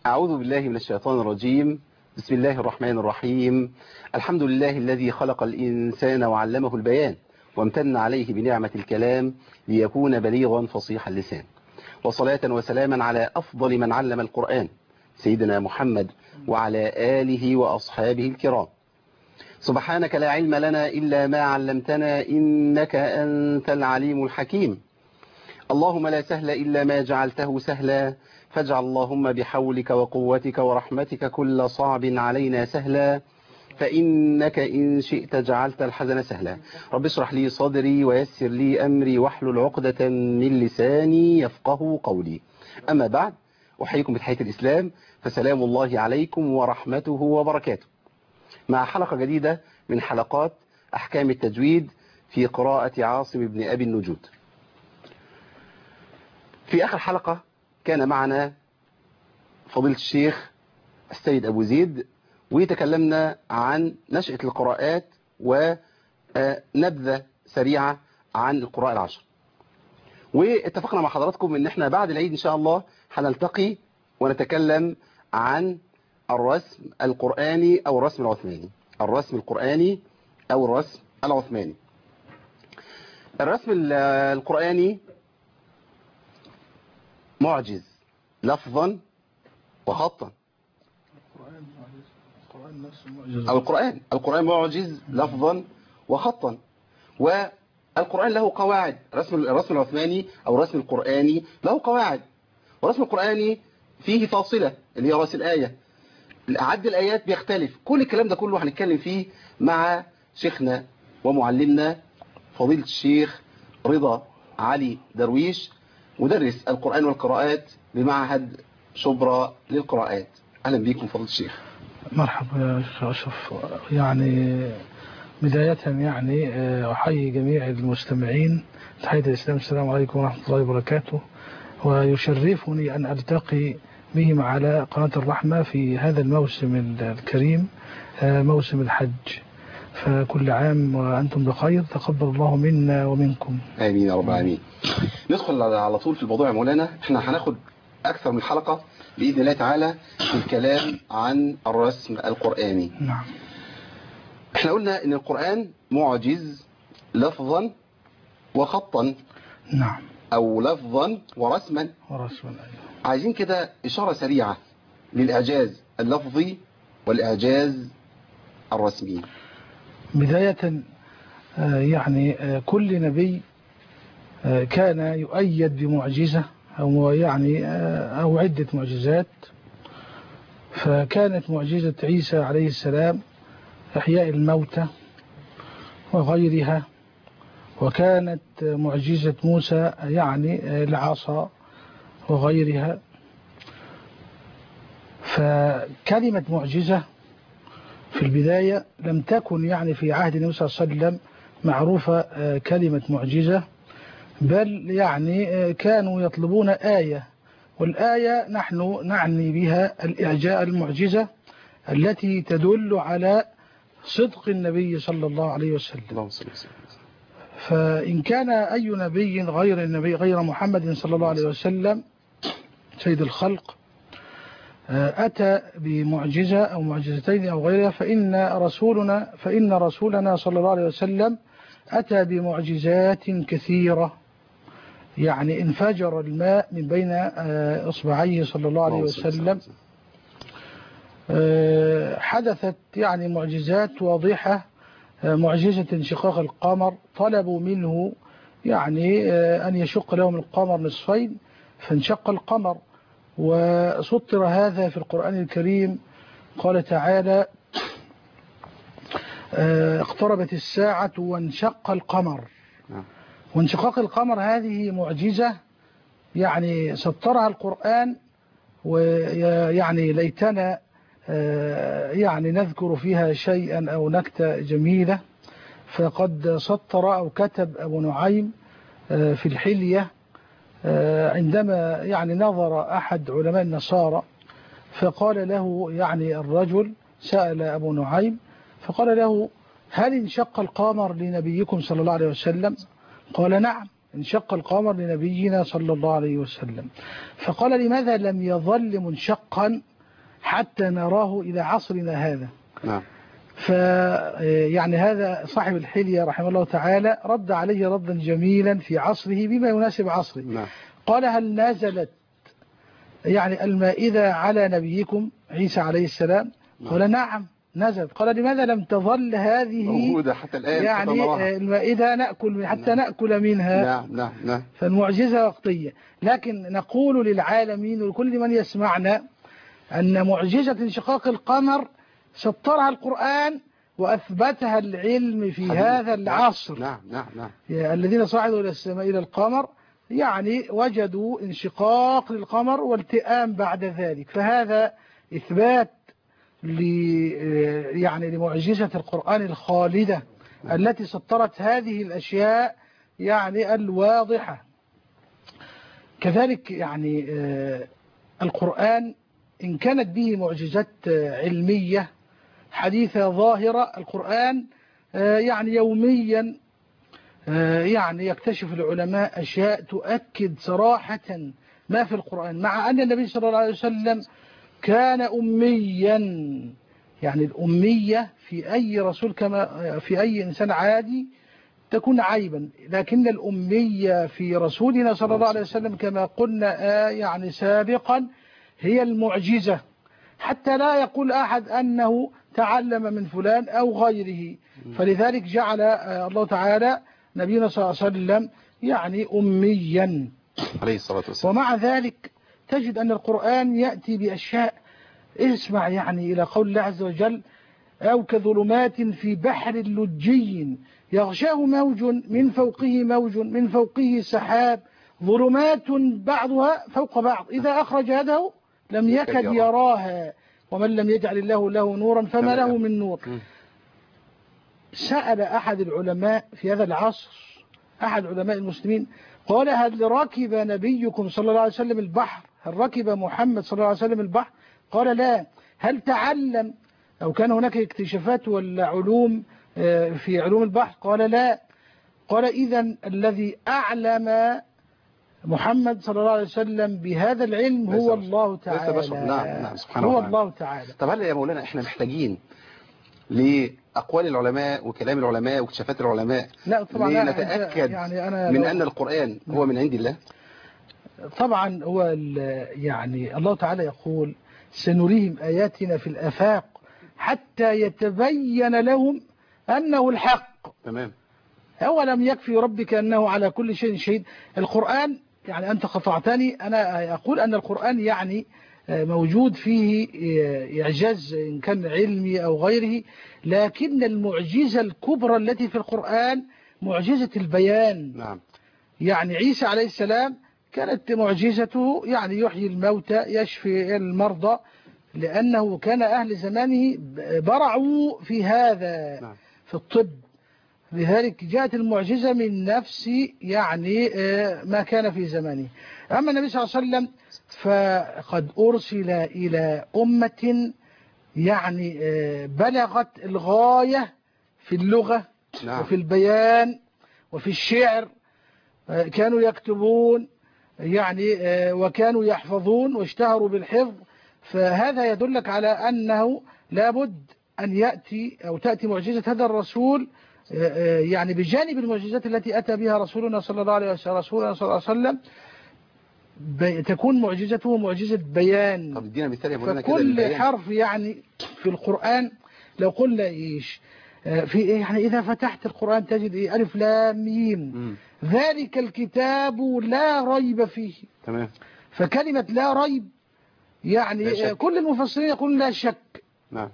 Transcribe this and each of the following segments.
أعوذ بالله من الشيطان الرجيم. بسم الله الرحمن الرحيم. الحمد لله الذي خلق الإنسان وعلمه البيان وامتن عليه بنعمة الكلام ليكون بليغا فصيح اللسان، وصلاة وسلاما على أفضل من علم القرآن سيدنا محمد وعلى آله وأصحابه الكرام. سبحانك لا علم لنا إلا ما علمتنا إنك أنت العليم الحكيم. اللهم لا سهل إلا ما جعلته سهلا، فاجعل اللهم بحولك وقوتك ورحمتك كل صعب علينا سهلا، فإنك إن شئت جعلت الحزن سهلا. رب اشرح لي صدري ويسر لي أمري واحلل عقدة من لساني يفقه قولي. أما بعد، أحييكم بتحية الإسلام، فسلام الله عليكم ورحمته وبركاته، مع حلقة جديدة من حلقات أحكام التجويد في قراءة عاصم بن أبي النجود. في آخر حلقة كان معنا فضيلة الشيخ السيد أبو زيد، وتكلمنا عن نشأة القراءات ونبذة سريعة عن القراء العشر، واتفقنا مع حضراتكم ان احنا بعد العيد ان شاء الله هنلتقي ونتكلم عن الرسم القرآني او الرسم العثماني. الرسم القرآني او الرسم العثماني. الرسم القرآني معجز لفظا وخطا، أو القرآن معجز لفظا وخطا، والقرآن له قواعد. الرسم العثماني أو الرسم القرآني له قواعد، والرسم القرآني فيه فاصلة اللي هي رأس الآية، عد الآيات بيختلف. كل الكلام ده كله هنتكلم فيه مع شيخنا ومعلمنا فضيلة الشيخ رضا علي درويش، مدرس القرآن والقراءات بمعهد شبرا للقراءات. أهلا بكم فضيلة الشيخ. مرحبا يا شيخ أشرف. يعني بداية يعني أحيي جميع المستمعين تحية الإسلام، السلام عليكم ورحمة الله وبركاته. ويشرفني أن ألتقي بهم على قناة الرحمة في هذا الموسم الكريم، موسم الحج. فكل عام وأنتم بخير، تقبل الله منا ومنكم. آمين يا رب العالمين. ندخل على طول في الموضوع يا مولانا. احنا هناخد أكثر من حلقة بإذن الله تعالى في الكلام عن الرسم القرآني. نعم. احنا قلنا ان القرآن معجز لفظا وخطا. نعم. او لفظا ورسما. عايزين كده إشارة سريعة للإعجاز اللفظي والإعجاز الرسمي. بداية يعني كل نبي كان يؤيد بمعجزة أو يعني أو عدة معجزات. فكانت معجزة عيسى عليه السلام إحياء الموتى وغيرها، وكانت معجزة موسى يعني العصا وغيرها. فكلمة معجزة في البداية لم تكن يعني في عهد النبي صلى الله عليه وسلم معروفة كلمة معجزة، بل يعني كانوا يطلبون آية، والآية نحن نعني بها الإعجاء المعجزة التي تدل على صدق النبي صلى الله عليه وسلم. فإن كان أي نبي غير النبي غير محمد صلى الله عليه وسلم سيد الخلق أتى بمعجزة أو معجزتين أو غيرها، فإن رسولنا صلى الله عليه وسلم أتى بمعجزات كثيرة. يعني انفجر الماء من بين إصبعيه صلى الله عليه وسلم. حدثت يعني معجزات واضحة. معجزة انشقاق القمر، طلبوا منه يعني أن يشق لهم القمر نصفين فانشق القمر، وسطر هذا في القرآن الكريم. قال تعالى: اقتربت الساعة وانشق القمر. وانشقاق القمر هذه معجزة يعني سطرها القرآن، ويعني ليتنا يعني نذكر فيها شيئا أو نكتة جميلة. فقد سطر أو كتب أبو نعيم في الحلية عندما يعني نظر أحد علماء النصارى، فقال له يعني الرجل سأل أبو نعيم فقال له: هل انشق القمر لنبيكم صلى الله عليه وسلم؟ قال: نعم، انشق القمر لنبينا صلى الله عليه وسلم. فقال: لماذا لم يظل منشقا حتى نراه إلى عصرنا هذا. نعم. يعني هذا صاحب الحلية رحمه الله تعالى رد عليه ردا جميلا في عصره بما يناسب عصره. نعم. قال: هل نزلت يعني المائدة على نبيكم عيسى عليه السلام؟ قال: نعم نزلت. قال: لماذا لم تظل هذه موجودة حتى الآن يعني المائدة نأكل حتى نأكل منها؟ نعم نعم نعم. فالمعجزة وقتية. لكن نقول للعالمين ولكل من يسمعنا أن معجزة انشقاق القمر سطرها القرآن وأثبتها العلم في هذا العصر. نعم نعم نعم. الذين صعدوا إلى السماء إلى القمر يعني وجدوا انشقاق للقمر والتئام بعد ذلك. فهذا إثبات يعني لمعجزة القرآن الخالدة التي سطرت هذه الأشياء يعني الواضحة. كذلك يعني القرآن إن كانت به معجزات علمية حديثة ظاهرة، القرآن يعني يوميا يعني يكتشف العلماء أشياء تؤكد صراحة ما في القرآن، مع أن النبي صلى الله عليه وسلم كان أميا. يعني الأمية في أي رسول كما في أي إنسان عادي تكون عيبا، لكن الأمية في رسولنا صلى الله عليه وسلم كما قلنا يعني سابقا هي المعجزة، حتى لا يقول أحد أنه تعلم من فلان أو غيره. فلذلك جعل الله تعالى نبينا صلى الله عليه وسلم يعني أميا عليه الصلاة والسلام. ومع ذلك تجد أن القرآن يأتي بأشياء، اسمع يعني إلى قول الله عز وجل: أو كظلمات في بحر لجي يغشاه موج من فوقه موج من فوقه سحاب ظلمات بعضها فوق بعض إذا أخرج يده لم يكد يراها ومن لم يجعل الله له نورا فما له من نور. سأل أحد العلماء في هذا العصر، أحد علماء المسلمين، قال: هل ركب نبيكم صلى الله عليه وسلم البحر؟ هل ركب محمد صلى الله عليه وسلم البحر؟ قال: لا. هل تعلم أو كان هناك اكتشافات ولا علوم في علوم البحر؟ قال: لا. قال: إذن الذي أعلم محمد صلى الله عليه وسلم بهذا العلم هو الله تعالى. نعم سبحانه وتعالى. هو الله تعالى. طب هل يا مولانا احنا محتاجين لأقوال العلماء وكلام العلماء واكتشافات العلماء لا طبعا لنتأكد يعني أنا من أن القرآن هو من عند الله؟ طبعا هو يعني الله تعالى يقول: سنريهم آياتنا في الآفاق حتى يتبين لهم أنه الحق. تمام. أولم يكفي ربك أنه على كل شيء شهيد. القرآن يعني أنت قطعتني، أنا أقول أن القرآن يعني موجود فيه إعجاز إن كان علمي أو غيره، لكن المعجزة الكبرى التي في القرآن معجزة البيان. نعم. يعني عيسى عليه السلام كانت معجزته يعني يحيي الموتى يشفي المرضى، لأنه كان أهل زمانه برعوا في هذا. نعم. في الطب. لذلك جاءت المعجزة من نفس يعني ما كان في زمانه. أما النبي صلى الله عليه وسلم فقد أرسل إلى أمة يعني بلغت الغاية في اللغة. نعم. وفي البيان وفي الشعر. كانوا يكتبون يعني وكانوا يحفظون واشتهروا بالحفظ. فهذا يدلك على أنه لابد أن يأتي أو تأتي معجزة هذا الرسول يعني بجانب المعجزات التي أتى بها رسولنا صلى الله عليه وسلم تكون معجزته معجزة بيان. طب ادينا مثال يا مولانا كده. فكل حرف يعني في القرآن لو قلنا إيش في إيه يعني إذا فتحت القرآن تجد إيه ألف لام ميم ذلك الكتاب لا ريب فيه. تمام. فكلمة لا ريب يعني كل المفسرين يقولون لا شك. نعم.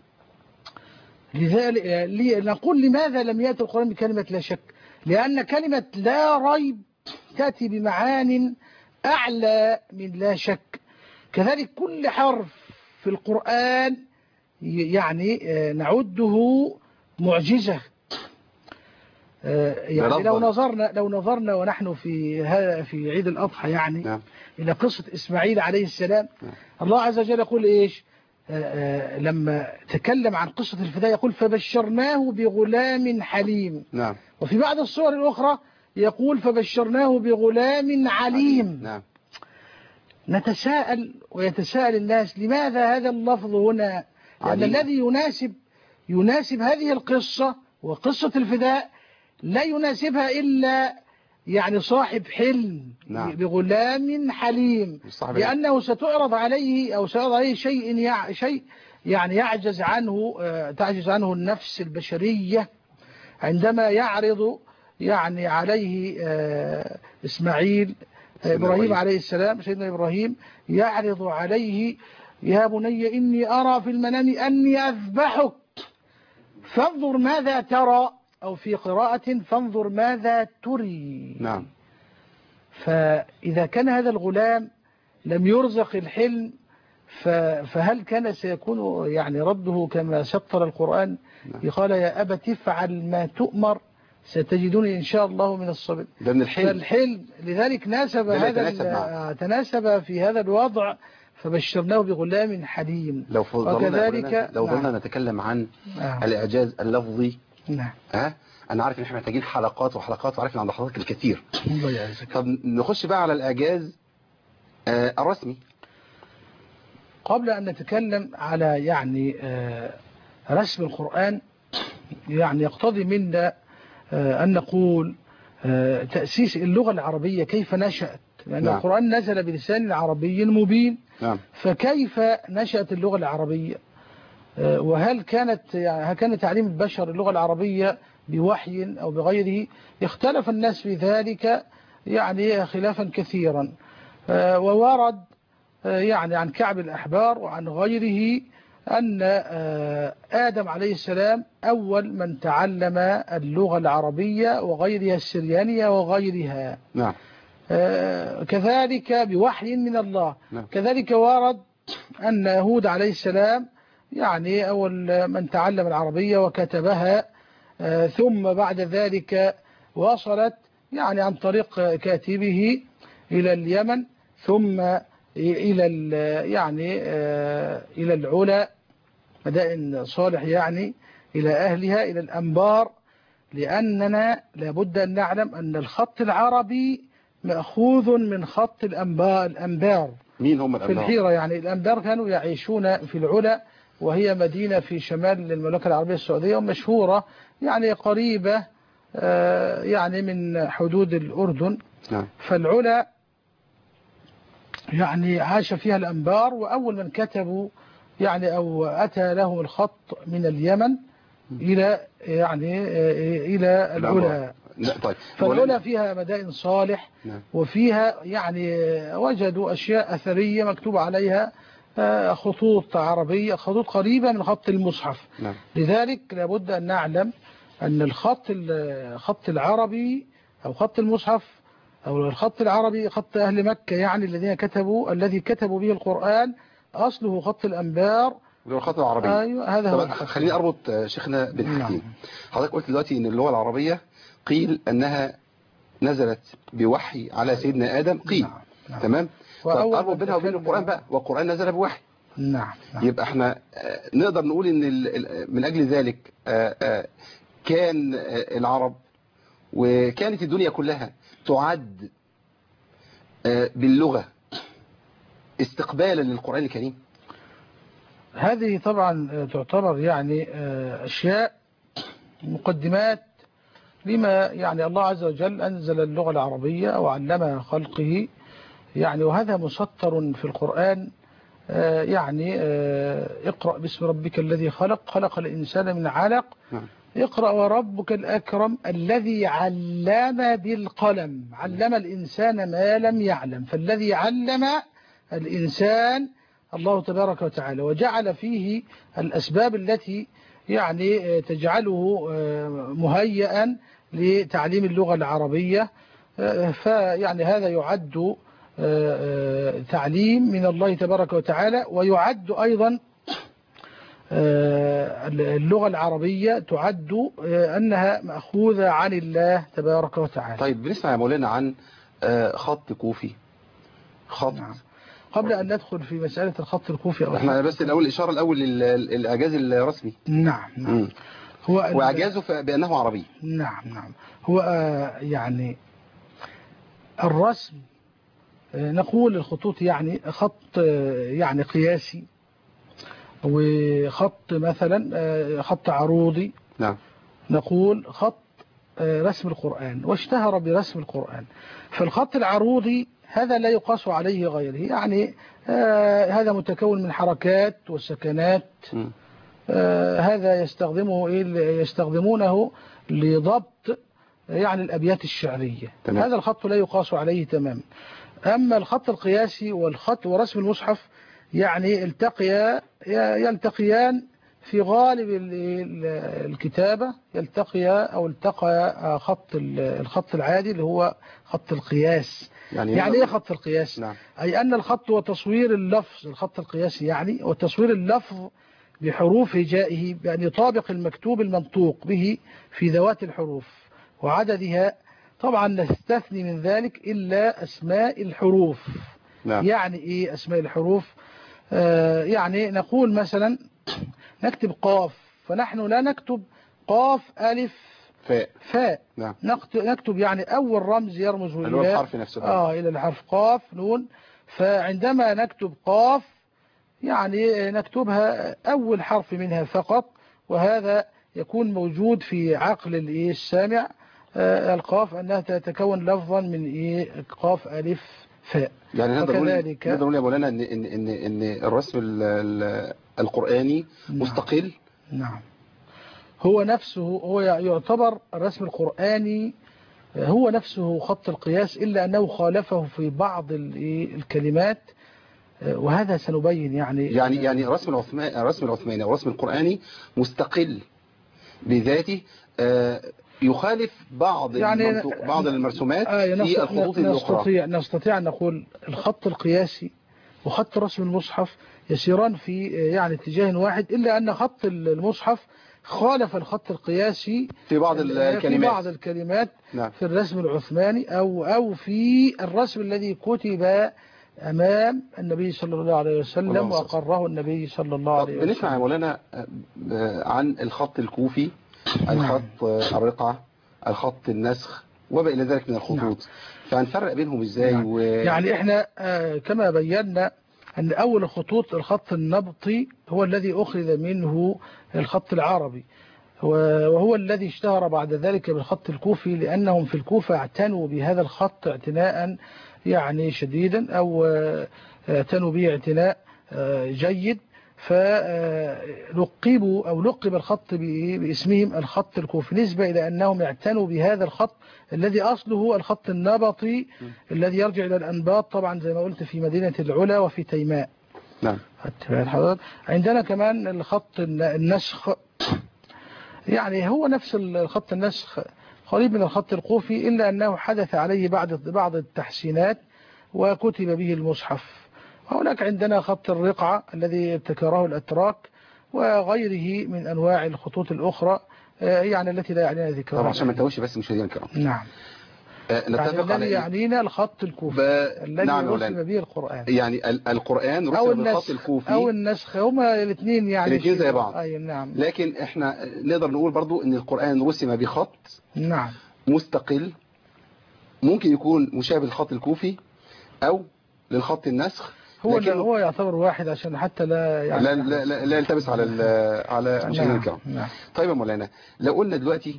لذلك نقول لماذا لم يأتي القرآن بكلمة لا شك؟ لأن كلمة لا ريب تأتي بمعان أعلى من لا شك. كذلك كل حرف في القرآن يعني نعده معجزة. يعني لو نظرنا ونحن في عيد الأضحى يعني نعم. إلى قصة إسماعيل عليه السلام. نعم. الله عز وجل يقول إيش لما تكلم عن قصة الفداء يقول فبشرناه بغلام حليم. نعم. وفي بعض الصور الأخرى يقول فبشرناه بغلام عليم. نعم. نتساءل ويتساءل الناس لماذا هذا اللفظ هنا؟ لأن عجيب. الذي يناسب هذه القصة وقصة الفداء لا يناسبها إلا يعني صاحب حلم نعم. بغلام حليم، صاحب لأنه ستعرض عليه أو سيعرض عليه شيء يعني تعجز عنه النفس البشرية عندما يعرض يعني عليه إسماعيل إبراهيم عليه السلام، سيدنا إبراهيم يعرض عليه: يا بني إني أرى في المنام أني أذبحك فانظر ماذا ترى، أو في قراءة فانظر ماذا تري. نعم. فإذا كان هذا الغلام لم يرزق الحلم فهل كان سيكون يعني رده كما سطر القرآن؟ قال: يا أبت افعل ما تؤمر ستجدوني إن شاء الله من الصابرين. ده من الحلم. فالحلم لذلك تناسب في هذا الوضع، فبشرناه بغلام حليم. لو وكذلك ضلنا نتكلم عن الإعجاز اللفظي. نعم. أنا عارف إن إحنا محتاجين حلقات وحلقات، وعارف إن عند حضرتك الكثير. الله يعزك. طب نخش بقى على الإعجاز الرسمي. قبل أن نتكلم على يعني رسم القرآن، يعني يقتضي منا أن نقول تأسيس اللغة العربية كيف نشأت، لأن نعم. القرآن نزل بلسان عربي مبين. نعم. فكيف نشأت اللغة العربية؟ وهل كان تعليم البشر اللغة العربية بوحي أو بغيره؟ اختلف الناس في ذلك يعني خلافا كثيرا، وورد يعني عن كعب الأحبار وعن غيره أن آدم عليه السلام أول من تعلم اللغة العربية وغيرها السريانية وغيرها. نعم. كذلك بوحي من الله. نعم. كذلك ورد أن هود عليه السلام يعني أول من تعلم العربية وكتبها، ثم بعد ذلك وصلت يعني عن طريق كاتبه إلى اليمن، ثم إلى إلى العلا مدائن صالح، يعني إلى أهلها، إلى الأنبار. لأننا لابد أن نعلم أن الخط العربي مأخوذ من خط الأنبار. مين هم الأنبار؟ في الحيرة، يعني الأنبار كانوا يعيشون في العلا، وهي مدينة في شمال المملكة العربية السعودية، ومشهورة يعني قريبة يعني من حدود الأردن. نعم. فالعلا يعني عاش فيها الأنبار، وأول من كتبوا يعني أو أتى لهم الخط من اليمن إلى إلى العلا. طيب. فالعلا فيها مدائن صالح. نعم. وفيها يعني وجدوا أشياء أثرية مكتوب عليها خطوط عربية، خطوط قريبة من خط المصحف. نعم. لذلك لابد أن نعلم أن الخط العربي أو خط المصحف أو الخط العربي خط أهل مكة، يعني الذي كتبوا به القرآن أصله خط الأنبار الخط العربي. أيوة، هذا هو. خليني أربط شيخنا بالحكيم. نعم. حضرتك قلت دلوقتي إن اللغة العربية قيل أنها نزلت بوحي على سيدنا آدم، قيل. نعم. نعم. تمام. أربط بينها وبين القرآن بقى، والقرآن نزل بوحي. نعم. نعم. يبقى احنا نقدر نقول إن من أجل ذلك كان العرب وكانت الدنيا كلها تعد باللغة استقبالا للقرآن الكريم. هذه طبعا تعتبر يعني أشياء مقدمات لما يعني الله عز وجل أنزل اللغة العربية وعلمها خلقه، يعني وهذا مسطر في القرآن. يعني اقرأ باسم ربك الذي خلق، خلق الإنسان من علق. اقرأ وربك الأكرم الذي علم بالقلم، علم الإنسان ما لم يعلم. فالذي علم الإنسان الله تبارك وتعالى، وجعل فيه الأسباب التي يعني تجعله مهيئا لتعليم اللغة العربية. فيعني هذا يعد تعليم من الله تبارك وتعالى، ويعد أيضا اللغة العربية تعد أنها مأخوذة عن الله تبارك وتعالى. طيب بنسمع يا مولانا عن خط كوفي، خط. نعم. قبل أن ندخل في مسألة الخط الكوفي احنا بس الإشارة الأول للإعجاز الرسمي. نعم. نعم. وإعجازه بأنه عربي. نعم. نعم. هو يعني الرسم نقول الخطوط يعني خط يعني قياسي، وخط مثلا خط عروضي، نعم. نقول خط رسم القرآن، واشتهر برسم القرآن. فالخط العروضي هذا لا يقاس عليه غيره، يعني هذا متكون من حركات وسكنات. هذا يستخدمونه لضبط يعني الأبيات الشعرية. تمام. هذا الخط لا يقاس عليه تماما. أما الخط القياسي والخط ورسم المصحف يعني يلتقيان في غالب الكتابة، التقى الخط العادي اللي هو خط القياس. يعني ايه خط القياس؟ نعم. أي أن الخط وتصوير اللفظ، الخط القياسي يعني وتصوير اللفظ بحروف هجائه بأن يطابق المكتوب المنطوق به في ذوات الحروف وعددها. طبعا نستثني من ذلك إلا أسماء الحروف. نعم. يعني إيه أسماء الحروف؟ يعني نقول مثلا نكتب قاف، فنحن لا نكتب قاف ألف فاء. نعم. نكتب يعني أول رمز يرمز إلى الحرف نفسه إلى الحرف قاف نون. فعندما نكتب قاف يعني نكتبها أول حرف منها فقط، وهذا يكون موجود في عقل السامع. القاف أنها تتكون لفظا من قاف ألف فاء. يعني نقدر نقول يا مولانا إن الرسم القرآني مستقل. نعم. هو نفسه هو يعتبر الرسم القرآني هو نفسه خط القياس، إلا أنه خالفه في بعض الكلمات، وهذا سنبين يعني الرسم العثماني أو الرسم القرآني مستقل بذاته، يخالف بعض المرسومات في الخطوط الأخرى. نستطيع أن نقول الخط القياسي وخط رسم المصحف يسيران في يعني اتجاه واحد، إلا أن خط المصحف خالف الخط القياسي في بعض الكلمات نعم. في الرسم العثماني أو في الرسم الذي كتب أمام النبي صلى الله عليه وسلم وأقره النبي صلى الله عليه وسلم. بنسمع يا مولانا عن الخط الكوفي، الخط الرقعة، الخط النسخ وما إلى ذلك من الخطوط. نعم. فهنفرق بينهم إزاي؟ نعم. يعني إحنا كما بينا أن أول الخطوط الخط النبطي هو الذي أخذ منه الخط العربي، وهو الذي اشتهر بعد ذلك بالخط الكوفي، لأنهم في الكوفة اعتنوا بهذا الخط اعتناء يعني شديدا، أو اعتنوا به اعتناء جيد، فلقبوا أو لقب الخط باسمهم الخط الكوفي، نسبة إلى أنهم اعتنوا بهذا الخط الذي أصله الخط النبطي الذي يرجع إلى الأنباط، طبعا زي ما قلت في مدينة العلا وفي تيماء. نعم. عندنا كمان الخط النسخ، يعني هو نفس الخط النسخ قريب من الخط الكوفي، إلا أنه حدث عليه بعض التحسينات وكتب به المصحف. وهناك عندنا خط الرقعة الذي ابتكره الأتراك وغيره من أنواع الخطوط الأخرى يعني التي لا يعنينا ذكرها. طبعا عشان ما نتوهش بس مشاهدينا الكرام. نعم. نتفق على يعنينا الخط الكوفي الذي رسم به القرآن. يعني القرآن رسم بالخط الكوفي أو النسخ، هما الاثنين يعني الاثنين زي بعض. نعم. لكن احنا نقدر نقول برضو ان القرآن رسم بخط نعم مستقل، ممكن يكون مشابه للخط الكوفي او للخط النسخ، هو يعتبر واحد عشان حتى لا يعني لا يلتبس على مشاهدينا الكرام. نعم. طيب يا مولانا، لو قلنا دلوقتي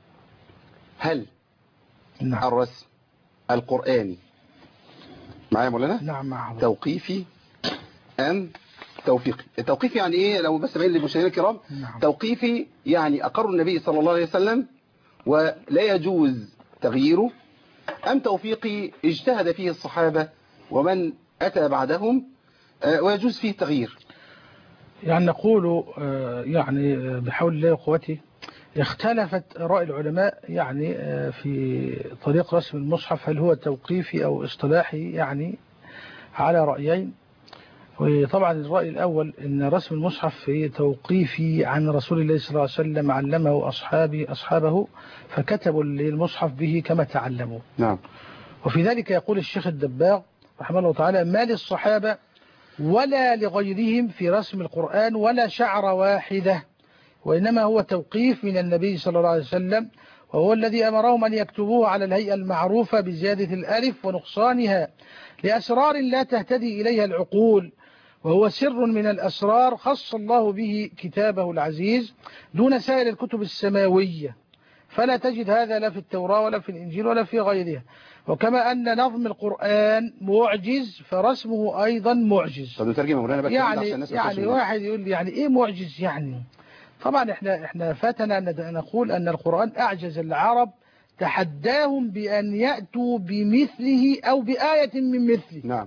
هل نعم. الرسم القرآني معايا يا مولانا؟ نعم معه. توقيفي أم توفيقي؟ التوقيفي يعني ايه لو بس بين للمشاهدين الكرام؟ نعم. توقيفي يعني أقر النبي صلى الله عليه وسلم ولا يجوز تغييره، أم توفيقي اجتهد فيه الصحابة ومن أتى بعدهم ويجوز فيه التغيير؟ يعني نقول يعني بحول الله وقوته اختلفت آراء العلماء يعني في طريق رسم المصحف، هل هو توقيفي أو اصطلاحي، يعني على رأيين. وطبعا الرأي الأول أن رسم المصحف في توقيفي عن رسول الله صلى الله عليه وسلم، علمه أصحابه فكتبوا المصحف به كما تعلموا. نعم. وفي ذلك يقول الشيخ الدباغ رحمه الله تعالى: ما للصحابة ولا لغيرهم في رسم القرآن ولا شعر واحدة، وإنما هو توقيف من النبي صلى الله عليه وسلم، وهو الذي أمرهم أن يكتبوه على الهيئة المعروفة بزيادة الألف ونقصانها لأسرار لا تهتدي إليها العقول، وهو سر من الأسرار خص الله به كتابه العزيز دون سائر الكتب السماوية، فلا تجد هذا لا في التوراة ولا في الإنجيل ولا في غيرها. وكما أن نظم القرآن معجز فرسمه أيضا معجز. طب نترجم يا مولانا بقى يعني واحد يقول لي يعني إيه معجز يعني؟ طبعا احنا فاتنا أن نقول أن القرآن أعجز العرب، تحداهم بأن يأتوا بمثله أو بآية من مثله. نعم.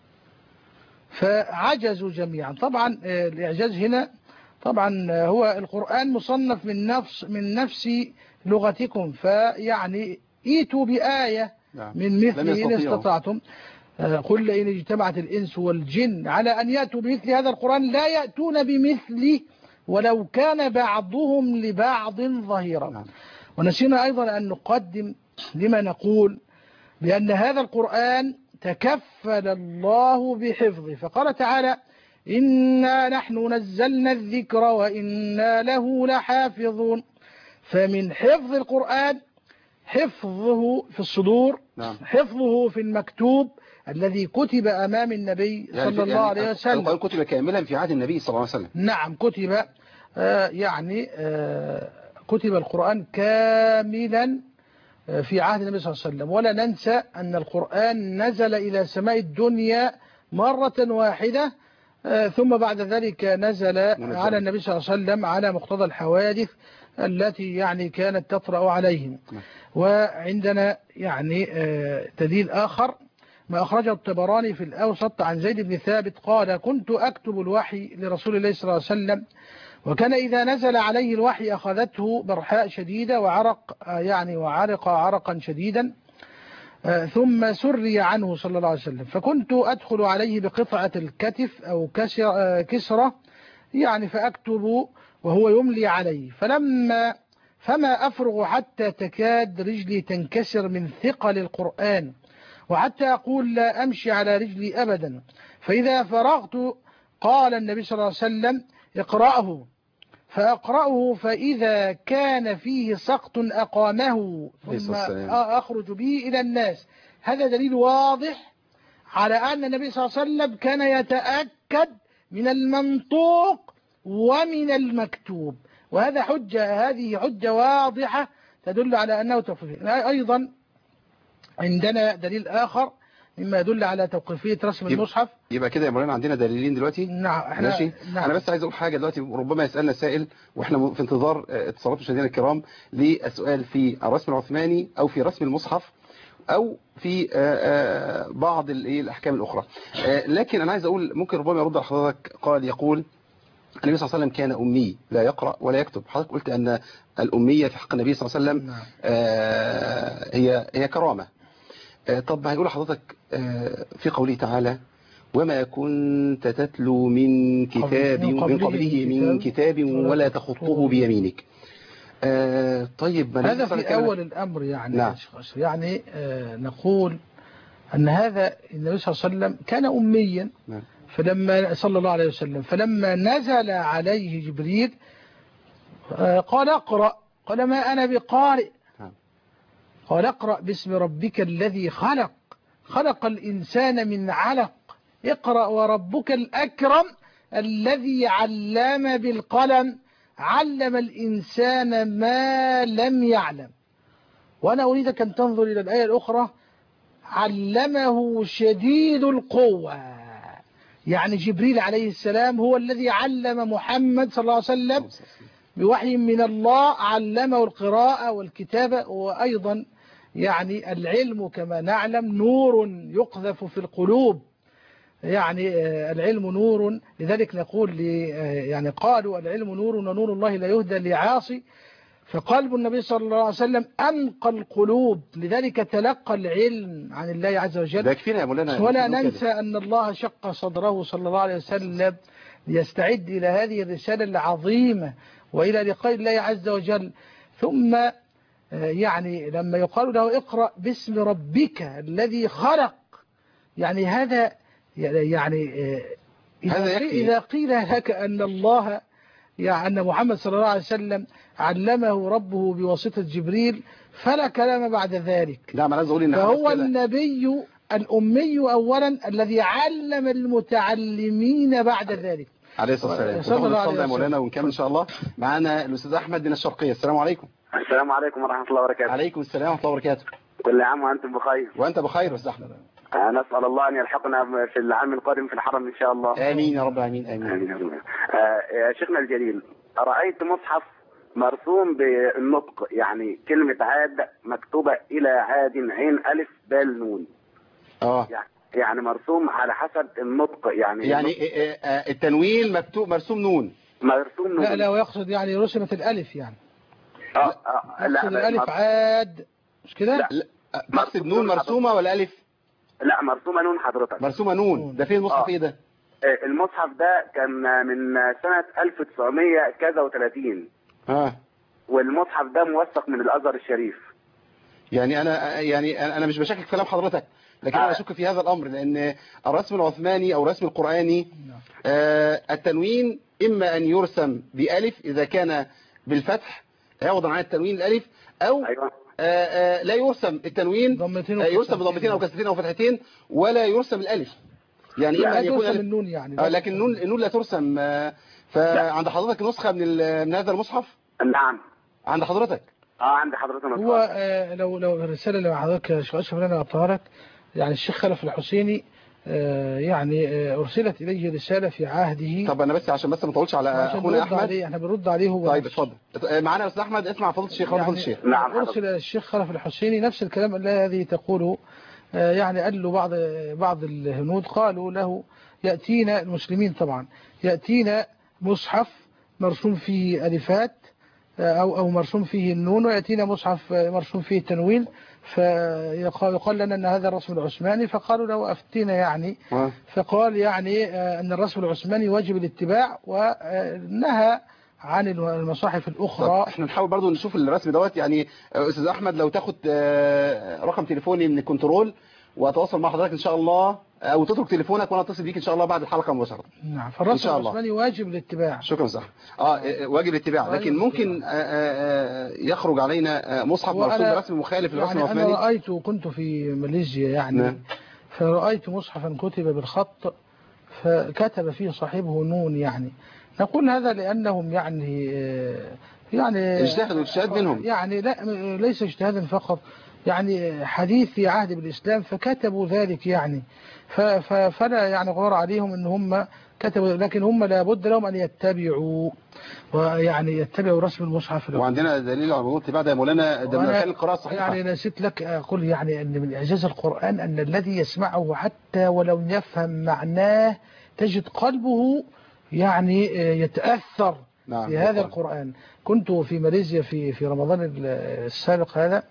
فعجزوا جميعا. طبعا الإعجاز هنا طبعا هو القرآن مصنف من نفس لغتكم، فيعني ايتوا بآية من مثله إن استطعتم. قل إن اجتمعت الإنس والجن على أن يأتوا بمثل هذا القرآن لا يأتون بمثله ولو كان بعضهم لبعض ظهيرا. ونسينا أيضا أن نقدم لما نقول بأن هذا القرآن تكفل الله بحفظه، فقال تعالى إنا نحن نزلنا الذكر وإنا له لحافظون. فمن حفظ القرآن حفظه في الصدور، حفظه في المكتوب الذي كتب أمام النبي صلى الله عليه وسلم. القرآن كتب كاملا في عهد النبي صلى الله عليه وسلم. نعم كتب كتب القرآن كاملا في عهد النبي صلى الله عليه وسلم. ولا ننسى أن القرآن نزل إلى سماء الدنيا مرة واحدة، ثم بعد ذلك نزل على النبي صلى الله عليه وسلم على مقتضى الحوادث التي يعني كانت تطرأ عليهم. وعندنا يعني دليل آخر ما أخرجه الطبراني في الأوسط عن زيد بن ثابت قال كنت أكتب الوحي لرسول الله صلى الله عليه وسلم، وكان إذا نزل عليه الوحي أخذته برحاء شديدة وعرق عرقا شديدا، ثم سري عنه صلى الله عليه وسلم، فكنت أدخل عليه بقطعة الكتف أو كسرة يعني فأكتب وهو يملي عليه، فما أفرغ حتى تكاد رجلي تنكسر من ثقل القرآن، وحتى أقول لا أمشي على رجلي أبدا، فإذا فرغت قال النبي صلى الله عليه وسلم اقرأه، فأقرأه فإذا كان فيه سقط أقامه ثم أخرج به إلى الناس. هذا دليل واضح على أن النبي صلى الله عليه وسلم كان يتأكد من المنطوق ومن المكتوب، وهذا هذه حجة واضحة تدل على أنه توقيفي. أيضا عندنا دليل آخر مما يدل على توقيفية رسم المصحف. يبقى كده يا مولانا عندنا دليلين دلوقتي. نعم. ماشي. أنا بس عايز أقول حاجة دلوقتي، ربما يسألنا سائل وإحنا في انتظار اتصالات مشاهدينا الكرام للسؤال في الرسم العثماني أو في رسم المصحف أو في بعض الأحكام الأخرى. لكن أنا عايز أقول ممكن ربما يرد على حضرتك يقول النبي صلى الله عليه وسلم كان أمي لا يقرأ ولا يكتب. حضرتك قلت أن الأمية في حق النبي صلى الله عليه وسلم هي كرامة. طب هيقول حضرتك في قوله تعالى وما كنت تتلو من كتاب من قبله من كتاب ولا تخطه بيمينك. طيب هذا في أول الأمر يعني. نعم. يعني نقول أن هذا النبي صلى الله عليه وسلم كان أميا. نعم. فلما صلى الله عليه وسلم فلما نزل عليه جبريل قال اقرأ، قال ما أنا بقارئ. قال اقرأ باسم ربك الذي خلق، خلق الإنسان من علق، اقرأ وربك الأكرم الذي علم بالقلم، علم الإنسان ما لم يعلم. وأنا أريدك أن تنظر إلى الآية الأخرى علمه شديد القوة، يعني جبريل عليه السلام هو الذي علم محمد صلى الله عليه وسلم بوحي من الله، علمه القراءة والكتابة. وأيضا يعني العلم كما نعلم نور يقذف في القلوب، يعني العلم نور، لذلك نقول يعني قالوا العلم نور ونور الله لا يهدى لعاصي، فقلب النبي صلى الله عليه وسلم أنقى القلوب، لذلك تلقى العلم عن الله عز وجل. ده كفينا يا مولانا. ولا ننسى أن الله شق صدره صلى الله عليه وسلم ليستعد إلى هذه الرسالة العظيمة وإلى لقاء الله عز وجل. ثم يعني لما يقال له اقرأ باسم ربك الذي خلق، يعني هذا يعني إذا قيل لك أن الله يعني أن محمد صلى الله عليه وسلم علمه ربه بواسطة جبريل فلا كلام بعد ذلك. لا ما عايز اقول ان فهو النبي الأمي أولا الذي علم المتعلمين بعد ذلك عليه الصلاة والسلام. نصلي يا مولانا ونكمل إن شاء الله. معنا الأستاذ أحمد من الشرقية. السلام عليكم. السلام عليكم ورحمة الله وبركاته. عليكم السلام ورحمة الله وبركاته. كل عام وأنتم بخير. وأنت بخير أستاذ أحمد. نسأل الله أن يلحقنا في العام القادم في الحرم إن شاء الله. آمين يا رب العالمين. آمين. يا شيخنا الجليل، رأيت مصحف مرسوم بالنطق، يعني كلمة عاد مكتوبة إلى عاد عين ألف دال نون. يعني مرسوم على حسب النطق، يعني التنوين مكتوب مرسوم نون. مرسوم نون. لا ويقصد يعني رسمت الألف يعني. لا الألف عاد مش كده؟ لا مقصد نون مرسومة ولا ألف؟ لا مرسومة نون حضرتك. مرسومة نون. ده فين المصحف ايه ده؟ المصحف ده كان من سنة 1900 كذا و30. والمصحف ده موثق من الأزهر الشريف. يعني أنا مش بشكك في كلام حضرتك، لكن أنا أشك في هذا الأمر، لأن الرسم العثماني أو الرسم القرآني التنوين إما أن يرسم بألف إذا كان بالفتح عوضا عن التنوين الألف، أو لا يرسم التنوين يرسم بضمتين أو كسرتين أو فتحتين، ولا يرسم الألف. يعني إما أن يكون ألف النون يعني لكن النون لا ترسم. فعند حضرتك نسخة من هذا المصحف؟ نعم عند حضرتك. عند حضرتك. هو لو الرسالة اللي مع حضرتك يا شيخ أشرف أنا أطهرك، يعني الشيخ خلف الحسيني يعني أرسلت إليه رسالة في عهده. طب أنا بس عشان ما نطولش على أخونا أحمد، احنا بنرد عليه هو. طيب اتفضل معنا يا أستاذ أحمد. اسمع فضيلة الشيخ. يعني فضيلة الشيخ. نعم. أرسل الشيخ خلف الحسيني نفس الكلام الذي تقوله. يعني قال له بعض الهنود قالوا له يأتينا المسلمين طبعا يأتينا مصحف مرسوم فيه ألفات أو مرسوم فيه النون، ويأتينا مصحف مرسوم فيه التنوين، فيقال لنا أن هذا الرسم العثماني. فقالوا له أفتينا يعني. فقال يعني أن الرسم العثماني واجب الاتباع ونهى عن المصاحف الأخرى. احنا نحاول برضو نشوف الرسم دوت. يعني أستاذ أحمد لو تاخد رقم تليفوني من الكنترول وأتواصل مع حضرتك إن شاء الله، أو تترك تليفونك وأنا أتصل بيك إن شاء الله بعد الحلقة مباشرة. نعم. فالرسم العثماني واجب الاتباع. شكرا صح. واجب الاتباع، لكن ممكن يخرج علينا مصحف مرسوم برسم مخالف للرسم العثماني. أنا رأيت كنت في ماليزيا يعني فرأيت مصحفا كتب بالخط فكتب فيه صاحبه نون. يعني نقول هذا لأنهم يعني اجتهدوا اجتهاد منهم. يعني لا ليس اجتهادا فقط، يعني حديث في عهد بالإسلام فكتبوا ذلك يعني. فلا يعني غار عليهم ان هم كتبوا، لكن هم لابد لهم ان يتبعوا ويعني يتبعوا رسم المصحف. وعندنا دليل على موضوع الاتباع ده يا مولانا، ده من كان القراءة الصحيحة. يعني نسيت لك اقول يعني ان من اعجاز القرآن ان الذي يسمعه حتى ولو يفهم معناه تجد قلبه يعني يتأثر في هذا القرآن. كنت في ماليزيا في رمضان السابق هذا،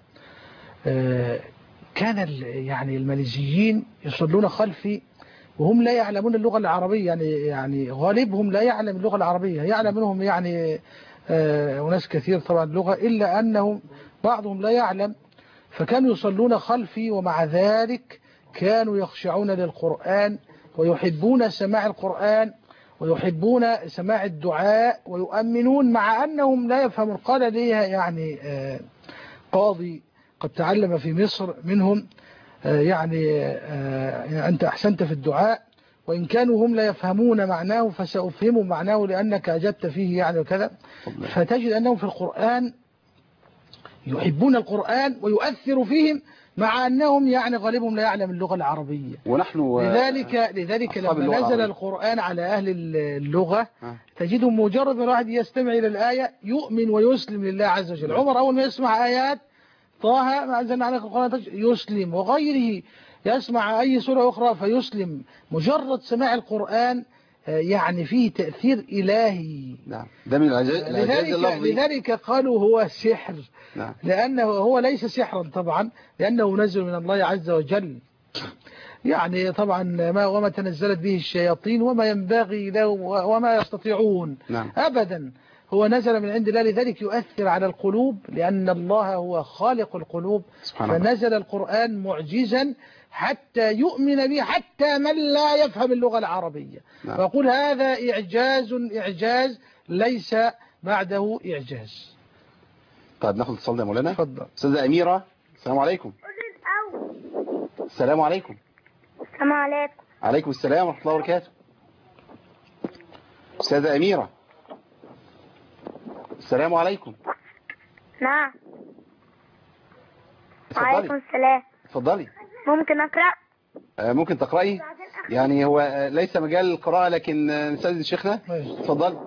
كان يعني الماليزيين يصلون خلفي وهم لا يعلمون اللغة العربية، يعني غالبهم لا يعلم اللغة العربية، يعلم منهم يعني وناس كثير طبعا اللغة، إلا أنهم بعضهم لا يعلم. فكانوا يصلون خلفي ومع ذلك كانوا يخشعون للقرآن ويحبون سماع القرآن ويحبون سماع الدعاء ويؤمنون مع أنهم لا يفهمون. قال لي يعني قاضي قد تعلم في مصر منهم يعني أنت أحسنت في الدعاء وإن كانوا هم لا يفهمون معناه فسأفهموا معناه لأنك أجدت فيه يعني وكذا. فتجد أنهم في القرآن يحبون القرآن ويؤثر فيهم مع أنهم يعني غالبهم لا يعلم اللغة العربية. ونحن لذلك لما نزل القرآن على أهل اللغة تجدهم مجرد ما الواحد يستمع إلى الآية يؤمن ويسلم لله عز وجل. عمر أول ما يسمع آيات طه ما أنزلنا عليك القرآن يسلم، وغيره يسمع أي سورة أخرى فيسلم. مجرد سماع القرآن يعني فيه تأثير إلهي. نعم. ده من الإعجاز اللفظي. لذلك قالوا هو سحر. نعم. لأنه هو ليس سحرا طبعا لأنه نزل من الله عز وجل. يعني طبعا وما تنزلت به الشياطين وما ينبغي له وما يستطيعون. نعم. أبدا هو نزل من عند الله، لذلك يؤثر على القلوب لأن الله هو خالق القلوب. فنزل القرآن معجزا حتى يؤمن به حتى من لا يفهم اللغة العربية. وأقول هذا إعجاز ليس بعده إعجاز. طيب ناخد اتصال يا مولانا. اتفضل. أستاذة أميرة، السلام عليكم. السلام عليكم. السلام عليكم. عليكم السلام ورحمة الله وبركاته. أستاذة أميرة، السلام عليكم. نعم. وعليكم السلام. اتفضلي. ممكن أقرأ؟ ممكن تقرأي، يعني هو ليس مجال القراءة لكن نستاذن شيخنا. اتفضلي.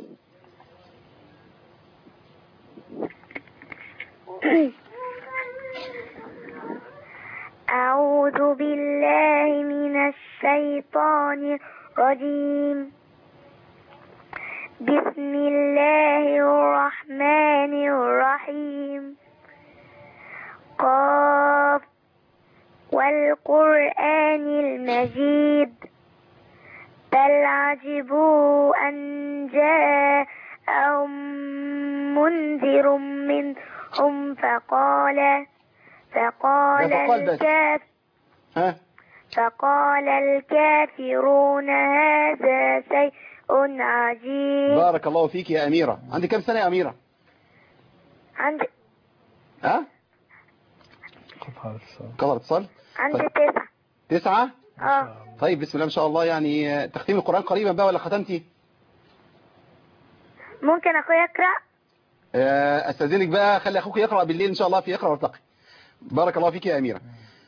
أعوذ بالله من الشيطان الرجيم. بسم الله الرحمن الرحيم. قاف والقرآن المجيد بل عجبوا أن جاءهم منذر منهم فقال الكافرون هذا شيء عجيب. بارك الله فيك يا أميرة. عندك كم سنة يا أميرة؟ عندي قطع اتصال. عندي طيب. 9. 9؟ طيب بسم الله ما شاء الله. يعني تختيم القرآن قريبا بقى ولا ختمتي؟ ممكن أخوي يقرأ؟ استاذنك بقى، خلي اخوك يقرأ بالليل ان شاء الله في يقرأ وارتقي. بارك الله فيك يا أميرة.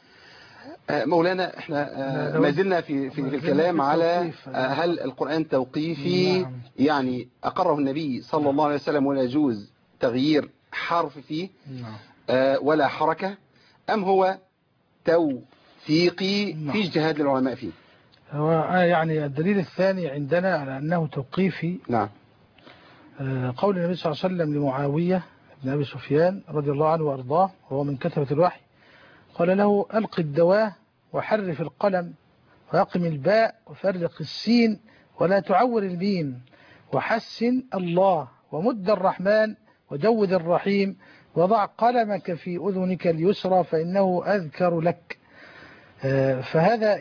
مولانا احنا ما زلنا في الكلام على هل القرآن توقيفي؟ نعم. يعني أقره النبي صلى الله عليه وسلم ولا يجوز تغيير حرف فيه ولا حركة، أم هو توفيقي في اجتهاد العلماء فيه؟ هو يعني الدليل الثاني عندنا على أنه توقيفي. نعم. قول النبي صلى الله عليه وسلم لمعاوية بن أبي سفيان رضي الله عنه وأرضاه وهو من كتبة الوحي، قال له ألق الدواء وحرف القلم وأقم الباء وفرق السين ولا تعور الميم وحسن الله ومد الرحمن وجود الرحيم وضع قلمك في أذنك اليسرى فإنه أذكر لك. فهذا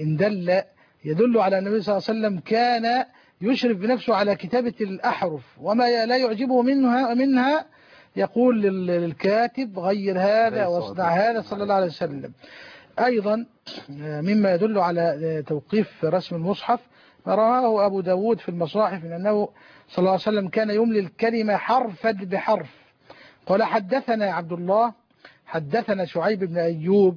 يدل على النبي صلى الله عليه وسلم كان يشرف بنفسه على كتابة الأحرف، وما لا يعجبه منها يقول للكاتب غير هذا واصنع هذا صلى الله عليه وسلم. أيضا مما يدل على توقيف رسم المصحف ما رواه أبو داود في المصاحف من أنه صلى الله عليه وسلم كان يملي الكلمة حرفا بحرف. قال حدثنا عبد الله حدثنا شعيب بن أيوب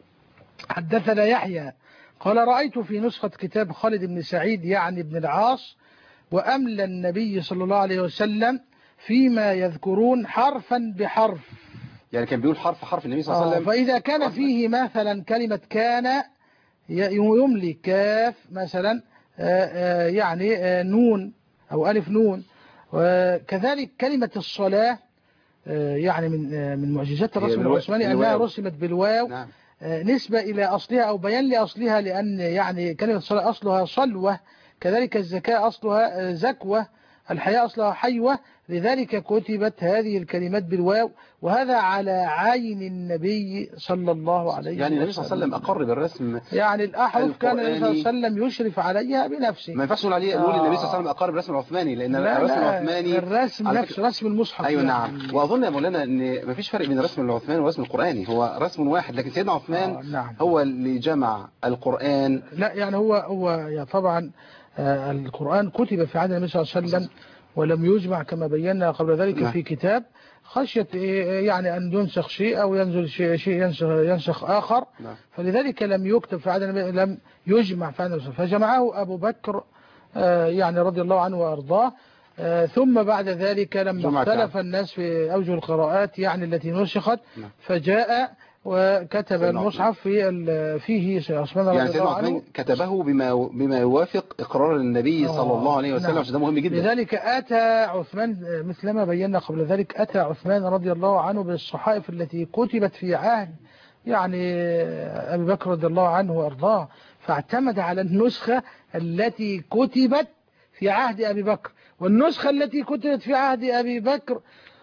حدثنا يحيى قال رأيت في نسخة كتاب خالد بن سعيد يعني بن العاص وأملى النبي صلى الله عليه وسلم فيما يذكرون حرفا بحرف. يعني كان بيقول حرف النبي صلى الله عليه وسلم. فإذا كان فيه مثلا كلمة كان يملي كاف مثلا يعني نون أو ألف نون. وكذلك كلمة الصلاة يعني من معجزات الرسم العثماني أنها رسمت بالواو. نعم. نسبة إلى أصلها أو بيان لأصلها، لأن يعني كلمة الصلاة أصلها صلوة، كذلك الزكاة أصلها زكوة، الحياة أصلها حيوة، لذلك كتبت هذه الكلمات بالواو، وهذا على عين النبي صلى الله عليه وسلم. يعني النبي صلى الله عليه وسلم أقر بالرسم، يعني الأحرف كان النبي صلى الله عليه وسلم يشرف عليها بنفسه. ما ينفعش نقول النبي صلى الله عليه وسلم أقر بالرسم العثماني، لأن الرسم العثماني الرسم نفسه رسم المصحف. أيوة نعم. وأظن يا مولانا أن ما فيش فرق بين الرسم العثماني والرسم القرآني، هو رسم واحد، لكن سيدنا عثمان نعم. هو اللي جمع القرآن. لا يعني هو طبعا القرآن كتب في عهد النبي صلى الله عليه وسلم ولم يجمع كما بينا قبل ذلك في كتاب، خشية يعني أن ينسخ شيء أو ينزل شيء ينسخ آخر، فلذلك لم يكتب في عهد النبي، لم يجمع في عهد النبي، فجمعه أبو بكر يعني رضي الله عنه وأرضاه. ثم بعد ذلك لما اختلف الناس في أوجه القراءات يعني التي نسخت فجاء وكتب المصحف فيه عثمان رضي الله عنه، يعني كتبه بما يوافق إقرار النبي صلى الله عليه وسلم. عشان ده مهم جدا. لذلك أتى عثمان مثلما بينا قبل ذلك، أتى عثمان رضي الله عنه بالصحائف التي كتبت في عهد يعني أبي بكر رضي الله عنه وأرضاه، فاعتمد على النسخة التي كتبت في عهد أبي بكر، والنسخة التي كتبت في عهد أبي بكر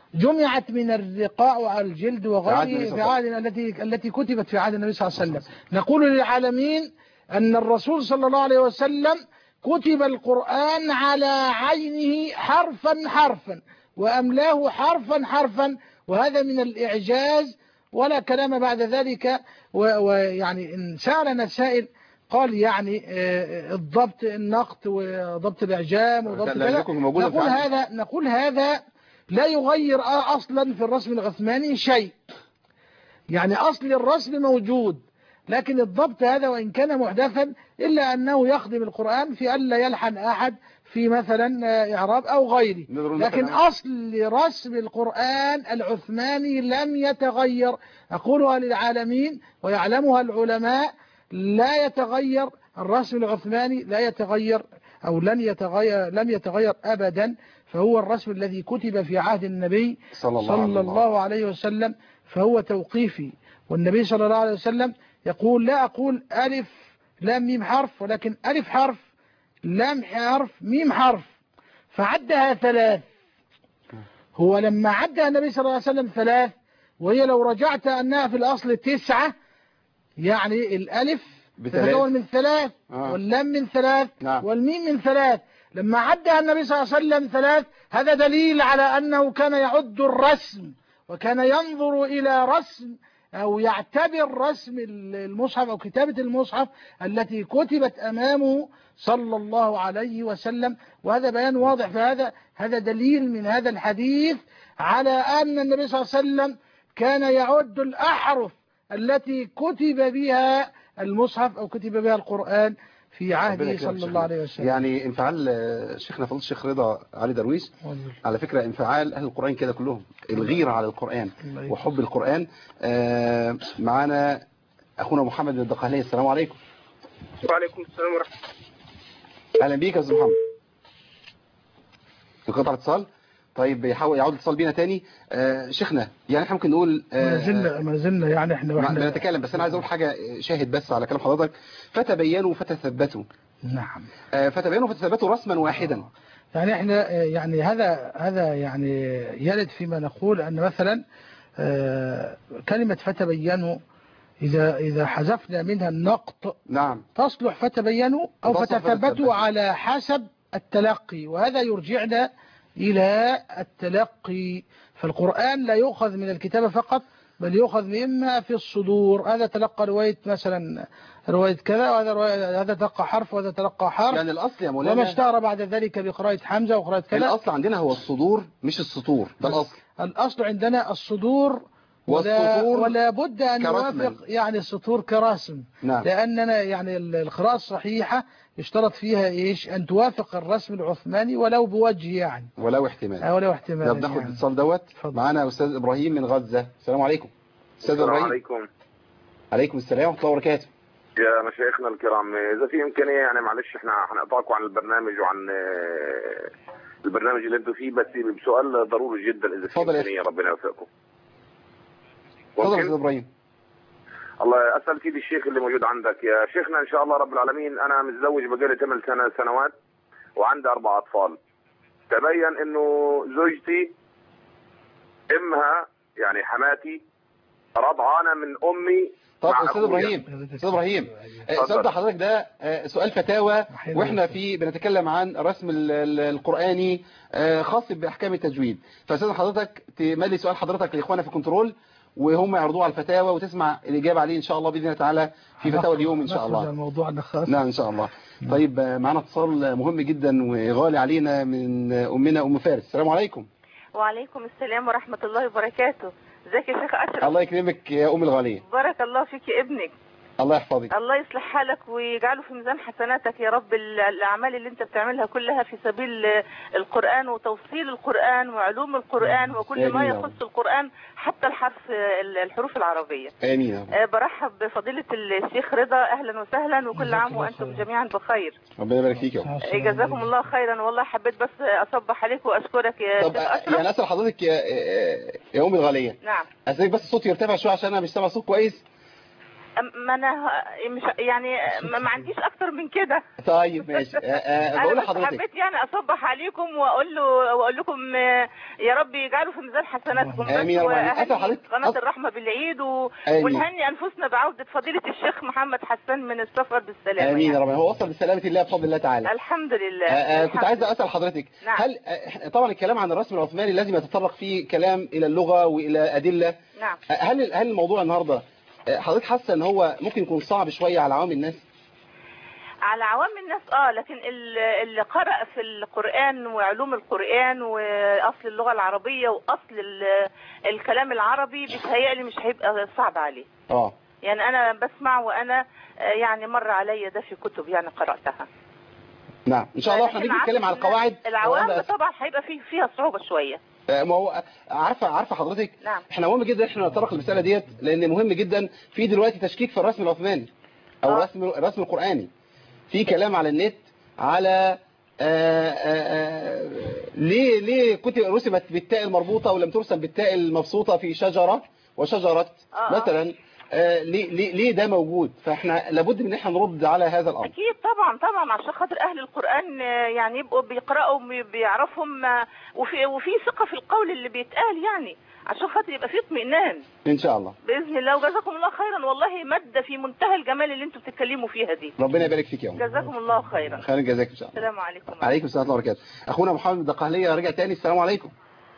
جمعت من الرقاع وعلى الجلد وغيره في عهد التي كتبت في عهد النبي صلى الله عليه وسلم. نقول للعالمين أن الرسول صلى الله عليه وسلم كتب القرآن على عينه حرفا حرفا وأملاه حرفا حرفا، وهذا من الإعجاز ولا كلام بعد ذلك. ويعني إن سألنا سائل قال يعني الضبط النقط وضبط الإعجام وضبط كذا، نقول هذا لا يغير أصلا في الرسم العثماني شيء، يعني أصل الرسم موجود، لكن الضبط هذا وإن كان محدثا إلا أنه يخدم القرآن في ألا يلحن أحد في مثلا إعراب أو غيره، لكن أصل رسم القرآن العثماني لم يتغير. أقولها للعالمين ويعلمها العلماء، لا يتغير الرسم العثماني، لا يتغير أو لم يتغير أبدا، فهو الرسم الذي كتب في عهد النبي صلى الله عليه وسلم، فهو توقيفي. والنبي صلى الله عليه وسلم يقول لا أقول ألف لام ميم حرف، ولكن ألف حرف لام حرف ميم حرف، فعدها 3. هو لما عدها النبي صلى الله عليه وسلم 3، وهي لو رجعت أنها في الأصل 9، يعني الألف تتكون من 3 واللام من 3 والميم من 3. لما عدها النبي صلى الله عليه وسلم 3، هذا دليل على أنه كان يعد الرسم وكان ينظر إلى رسم أو يعتبر رسم المصحف أو كتابة المصحف التي كتبت أمامه صلى الله عليه وسلم. وهذا بيان واضح، هذا دليل من هذا الحديث على أن النبي صلى الله عليه وسلم كان يعد الأحرف التي كتب بها المصحف أو كتب بها القرآن في عهده صلى الله عليه وسلم. يعني انفعال شيخنا فضيلة الشيخ رضا علي درويش على فكرة انفعال أهل القرآن كده كلهم، الغيرة على القرآن وحب القرآن. معنا أخونا محمد من الدقهلية. السلام عليكم. وعليكم السلام ورحمة الله. أهلا بيك يا أستاذ محمد. انقطع اتصال. طيب يحاول يعود اتصال بينا تاني. شيخنا يعني احنا ممكن نقول ما زلنا يعني احنا بنتكلم، بس انا عايز اقول حاجة شاهد بس على كلام حضرتك. فتبينوا فتثبتوا. نعم. فتبينوا فتثبتوا رسما واحدا. يعني احنا يعني هذا يعني يرد فيما نقول أن مثلا كلمة فتبينوا إذا حذفنا منها النقط نعم تصلح فتبينوا أو فتثبتوا على حسب التلقي، وهذا يرجعنا إلى التلقي. فالقرآن لا يؤخذ من الكتابة فقط، بل يؤخذ مما في الصدور. هذا تلقى رواية مثلا رواية كذا، وهذا تلقى حرف وهذا تلقى حرف، يعني الأصل يا مولانا وما اشتهر بعد ذلك بقراءة حمزة وقراءة كذا. الأصل عندنا هو الصدور مش السطور، ده الأصل عندنا الصدور، ولا بد أن يوافق يعني السطور كرسم. نعم. لأننا يعني القراءة الصحيحة يشترط فيها إيش؟ أن توافق الرسم العثماني ولو بوجه، يعني ولو احتمال. ناخد الاتصال دوت. معانا أستاذ إبراهيم من غزة. السلام عليكم. أستاذ إبراهيم. عليكم. عليكم السلام ورحمة الله وبركاته. يا مشايخنا الكرام، إذا في إمكانية يعني معلش إحنا هنقطعكم عن البرنامج وعن البرنامج اللي أنتم فيه، بس بسؤال ضروري جدا إذا في إمكانية. ربنا يوفقكم. تفضل يا إبراهيم. الله أسأل سيدي الشيخ اللي موجود عندك. يا شيخنا إن شاء الله رب العالمين، أنا متزوج بقالي 8 سنوات وعندي 4 أطفال. تبين إنه زوجتي أمها يعني حماتي رضعانة من أمي. طب أستاذ إبراهيم السؤال ده حضرتك ده سؤال فتاوى، وإحنا بنتكلم عن الرسم القرآني خاص بأحكام التجويد، فأستاذ حضرتك تملي سؤال حضرتك لإخوانا في الكنترول وهم يعرضوه على الفتاوى وتسمع الإجابة عليه إن شاء الله بإذن الله تعالى في فتاوى اليوم إن شاء الله. نعم إن شاء الله. طيب معنا اتصال مهم جدا وغالي علينا من أمنا أم فارس. السلام عليكم. وعليكم السلام ورحمة الله وبركاته. ازيك يا شيخ أشرف؟ الله يكرمك يا أم الغالية. بارك الله فيك يا ابنك. الله يحفظك. الله يصلح حالك ويجعله في ميزان حسناتك يا رب. الأعمال اللي انت بتعملها كلها في سبيل القرآن وتوصيل القرآن وعلوم القرآن وكل ما يخص القرآن حتى الحروف العربية. آمين. برحب بفضيلة الشيخ رضا، أهلا وسهلا، وكل عام وأنتم جميعا بخير. ربنا يبارك فيك. جزاكم الله خيرا. والله حبيت بس أصبح عليك وأشكرك يا شيخ أشرف. يعني أسأل حضرتك يا أم الغالية. نعم. أسألك بس الصوت يرتفع شوية عشان أنا مش سامع صوت كويس. ما انا مش يعني ما عنديش اكتر من كده. طيب ماشي. بقول لحضرتك حبيت يعني اصبح عليكم واقول لكم يا رب يجعله في ميزان حسناتكم. امين يا رب. واهني قناه الرحمه بالعيد ونهني انفسنا بعوده فضيله الشيخ محمد حسان من السفر بالسلامه. امين يعني. يا رب. هو وصل بسلامه الله بفضل الله تعالى. الحمد لله. كنت عايز اسال حضرتك. نعم. هل طبعا الكلام عن الرسم العثماني لازم يتطرق فيه كلام الى اللغه والى ادله. نعم. هل الموضوع النهارده حضرتك حاسه ان هو ممكن يكون صعب شويه على عوام الناس؟ على عوام الناس لكن اللي قرأ في القرآن وعلوم القرآن واصل اللغة العربية واصل الكلام العربي بيتهيألي مش هيبقى صعب عليه. يعني انا بسمع وانا يعني مر عليا ده في كتب يعني قرأتها. نعم ان شاء الله. احنا بنيجي نتكلم على القواعد. العوام طبعا هيبقى فيها صعوبة شوية. ما هو عارفه حضرتك. نعم. احنا مهم جدا احنا نتطرق للمساله ديت لان مهم جدا. في دلوقتي تشكيك في الرسم العثماني او الرسم القرآني. في كلام على النت على ليه كتب رسمت بالتاء المربوطه ولم ترسم بالتاء المبسوطه في شجره وشجره مثلا. ليه ده موجود؟ فاحنا لابد ان احنا نرد على هذا الامر. اكيد طبعا عشان خاطر اهل القرآن يعني يبقوا بيقرأوا بيعرفهم وفي ثقة في القول اللي بيتقال يعني عشان خاطر يبقى فيه اطمئنان ان شاء الله باذن الله. وجزاكم الله خيرا والله مادة في منتهى الجمال اللي انتم بتتكلموا فيها دي. ربنا يبارك فيك يا ام. جزاكم الله خيرا. خير جزاك ان شاء الله. السلام عليكم. وعليكم السلام ورحمه الله وبركاته. اخونا محمد الدقهليه رجع تاني. السلام عليكم.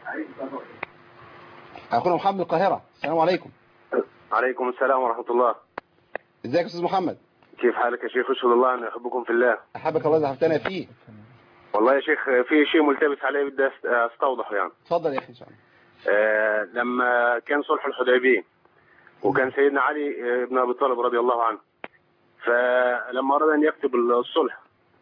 اخونا محمد من القاهره. السلام عليكم. عليكم السلام ورحمة الله. ازيك يا استاذ محمد؟ كيف حالك يا شيخ؟ اشهد الله اني احبكم في الله. احبك الله زحفتنا فيه. والله يا شيخ في شيء ملتبس عليه بدي استوضحه يعني. اتفضل يا اخي ان شاء الله. لما كان صلح الحديبية وكان سيدنا علي بن ابي طالب رضي الله عنه، فلما اراد ان يكتب الصلح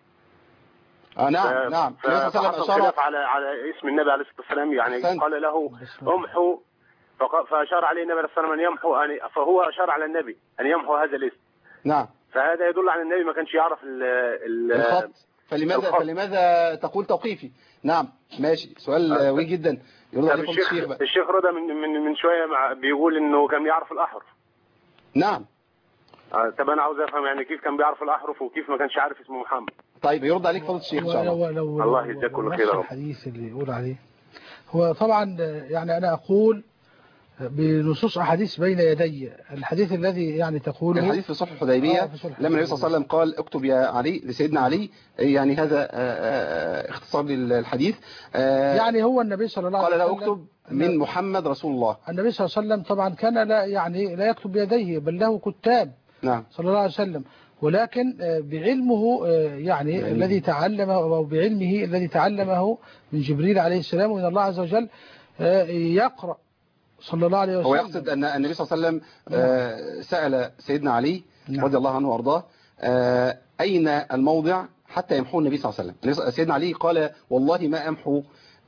نعم فحصل خلاف على اسم النبي عليه الصلاه والسلام يعني. قال له امحو فاشار عليه النبي عليه الصلاه والسلام ان يمحو فهو اشار على النبي ان يمحو هذا الاسم. نعم. فهذا يدل على النبي ما كانش يعرف الخط. فلماذا تقول توقيفي؟ نعم ماشي. سؤال وي جدا يرد عليه الشيخ بقى. الشيخ رضا من شويه بيقول انه كان يعرف الاحرف. نعم. طب انا عاوز افهم يعني كيف كان بيعرف الاحرف وكيف ما كانش عارف اسمه محمد. طيب يرد عليك فضيله الشيخ ان شاء الله. الله يجزاك كل خير. الحديث اللي يقول عليه هو طبعا يعني انا اقول بنصوص أحاديث بين يدي. الحديث الذي يعني تقوله الحديث في صلح الحديبية لما النبي صلى الله عليه وسلم قال اكتب يا علي لسيدنا علي. يعني هذا اختصار للحديث. يعني هو النبي صلى الله عليه وسلم قال لا اكتب من محمد رسول الله. النبي صلى الله عليه وسلم طبعا كان لا يكتب بيديه بل له كتاب. نعم. صلى الله عليه وسلم. ولكن بعلمه يعني الذي تعلمه أو بعلمه الذي تعلمه من جبريل عليه السلام ومن الله عز وجل يقرأ صلى الله عليه وسلم. هو يقصد أن النبي صلى الله عليه وسلم سأل سيدنا علي رضي الله عنه وارضاه أين الموضع حتى يمحو النبي صلى الله عليه وسلم. سيدنا علي قال والله ما أمحو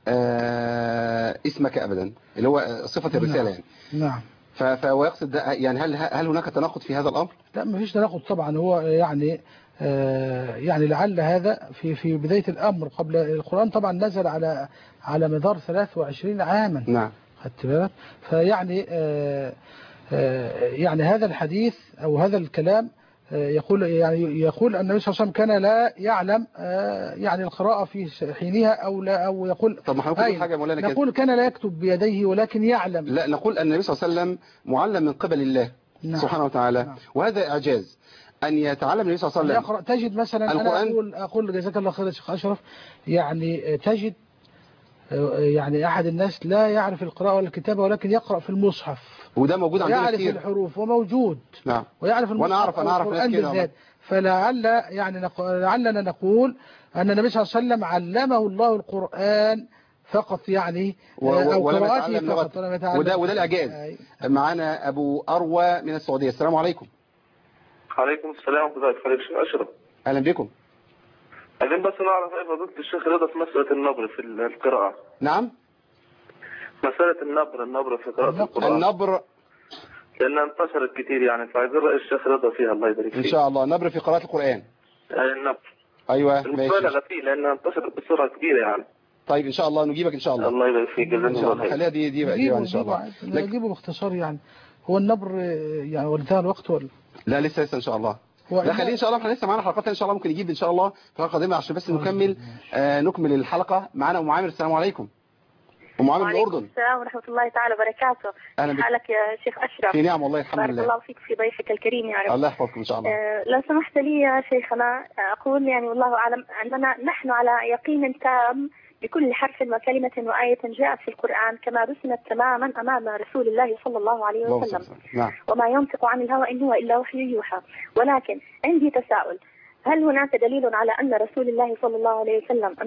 اسمك أبدا اللي هو صفة الرسالة يعني. نعم. فهو يقصد يعني هل هناك تناقض في هذا الأمر؟ لا ما فيش تناقض طبعا. هو يعني لعل هذا في بداية الأمر قبل القرآن طبعا نزل على مدار 23 عاما. نعم. خدت بالك؟ فيعني يعني هذا الحديث أو هذا الكلام يقول أن النبي صلى الله عليه وسلم كان لا يعلم يعني القراءة في حينها أو يقول. طب ما هنقول حاجة مولانا كده. نقول كان لا يكتب بيديه ولكن يعلم. لا نقول أن النبي صلى الله عليه وسلم معلم من قبل الله. نعم. سبحانه وتعالى. نعم. وهذا إعجاز أن يتعلم النبي صلى الله عليه وسلم يقرأ. تجد مثلا أنا أقول جزاك الله خير يا شيخ أشرف يعني تجد يعني أحد الناس لا يعرف القراءة ولا الكتابة ولكن يقرأ في المصحف وده موجود عندنا كتير. ويعرف الحروف وموجود. نعم. ويعرف المصحف وأنا أعرف ناس كده. فلعلنا نقول أن النبي صلى الله عليه وسلم علمه الله القرآن فقط يعني أو قراءته فقط. وده الإعجاز. معنا أبو أروى من السعودية. السلام عليكم. عليكم السلام ورحمة الله وبركاته. أشرف. أهلا بكم. عايزين بس نعرف ايه فضيلة الشيخ رضا في مسألة النبر في القراءة. نعم. مسألة النبر في قراءة القرآن. النبر لأنها انتشرت كتير يعني فعايزين رأي الشيخ رضا فيها الله يبارك فيه. إن شاء الله النبر في قراءة القرآن. النبر. أيوة ماشي. المبالغة فيه لأنها انتشرت بسرعة كبيرة يعني. طيب إن شاء الله نجيبك إن شاء الله. الله يبارك فيك جزاك الله خير. خليها دي إن شاء الله. نجيبه باختصار يعني. هو النبر يعني وانتهى الوقت ولا؟ لا لسه ان شاء الله. لا خليه ان شاء الله، احنا لسه معانا حلقات ان شاء الله، ممكن يجيب ان شاء الله في الحلقه القادمه عشان بس نكمل الحلقه. معانا ام عامر. السلام عليكم. ام عامر من الاردن. وعليكم السلام ورحمه الله تعالى وبركاته. اهلا حالك يا شيخ اشرف؟ في نعم والله الحمد لله. بارك الله فيك في ضيفك الكريم يا رب. الله يحفظكم ان شاء الله. لو سمحت لي يا شيخنا اقول يعني والله اعلم اننا نحن على يقين تام بكل حرف وكلمة وآية جاءت في القرآن كما رسمت تماما أمام رسول الله صلى الله عليه وسلم. نعم. وما ينطق عن الهوى إن هو إلا وحي يوحى. ولكن عندي تساؤل، هل هناك دليل على أن رسول الله صلى الله عليه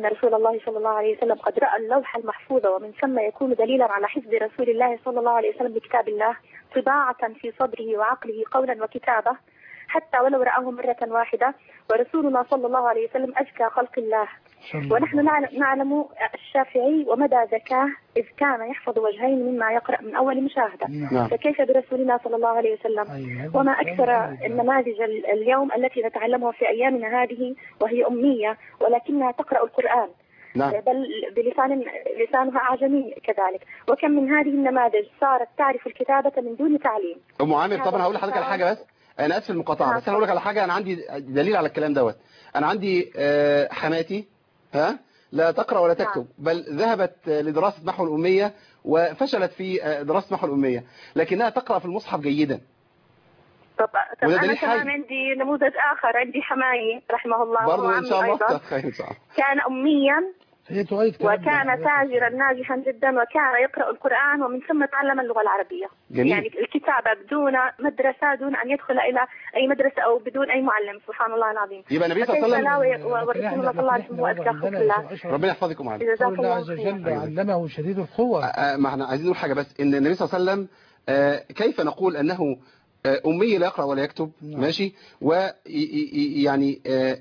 وسلم قد رأى اللوح المحفوظ ومن ثم يكون دليلا على حفظ رسول الله صلى الله عليه وسلم بكتاب الله طباعة في صدره وعقله قولا وكتابة حتى ولو رآه مرة واحدة؟ ورسولنا صلى الله عليه وسلم أزكى خلق الله، ونحن نعلم الشافعي ومدى ذكاه إذ كان يحفظ وجهين مما يقرأ من أول مشاهدة. فكيف برسولنا صلى الله عليه وسلم؟ وما أكثر النماذج اليوم التي نتعلمها في أيامنا هذه وهي أمية ولكنها تقرأ القرآن. بل لسانها أعجمي كذلك. وكم من هذه النماذج صارت تعرف الكتابة من دون تعليم. أم عامر طبعا هقول لحضرتك على حاجة، بس أنا آسف المقاطعة، بس أنا هقول لك على حاجة. أنا عندي دليل على الكلام دوت. أنا عندي حماتي لا تقرأ ولا تكتب، بل ذهبت لدراسة نحو الأمية وفشلت في دراسة نحو الأمية، لكنها تقرأ في المصحف جيدا. طب أنا كمان عندي نموذج آخر، عندي حماي رحمه الله برضه إن شاء الله كان أميا وكان تاجرا ناجحا جدا وكان يقرأ القرآن ومن ثم تعلم اللغة العربية. جميل. يعني الكتابة بدون مدرسة، دون أن يدخل إلى أي مدرسة أو بدون أي معلم. سبحان الله العظيم. يبقى النبي صلى الله عليه وسلم ورسول الله صلى الله عليه وسلم وأزكى خلق الله. ربنا يحفظكم معنا. الله عز وجل علمه شديد القوة. ما احنا عايزين نقول حاجة بس، إن النبي صلى الله عليه وسلم كيف نقول أنه أمي لا يقرأ ولا يكتب؟ ماشي. ويعني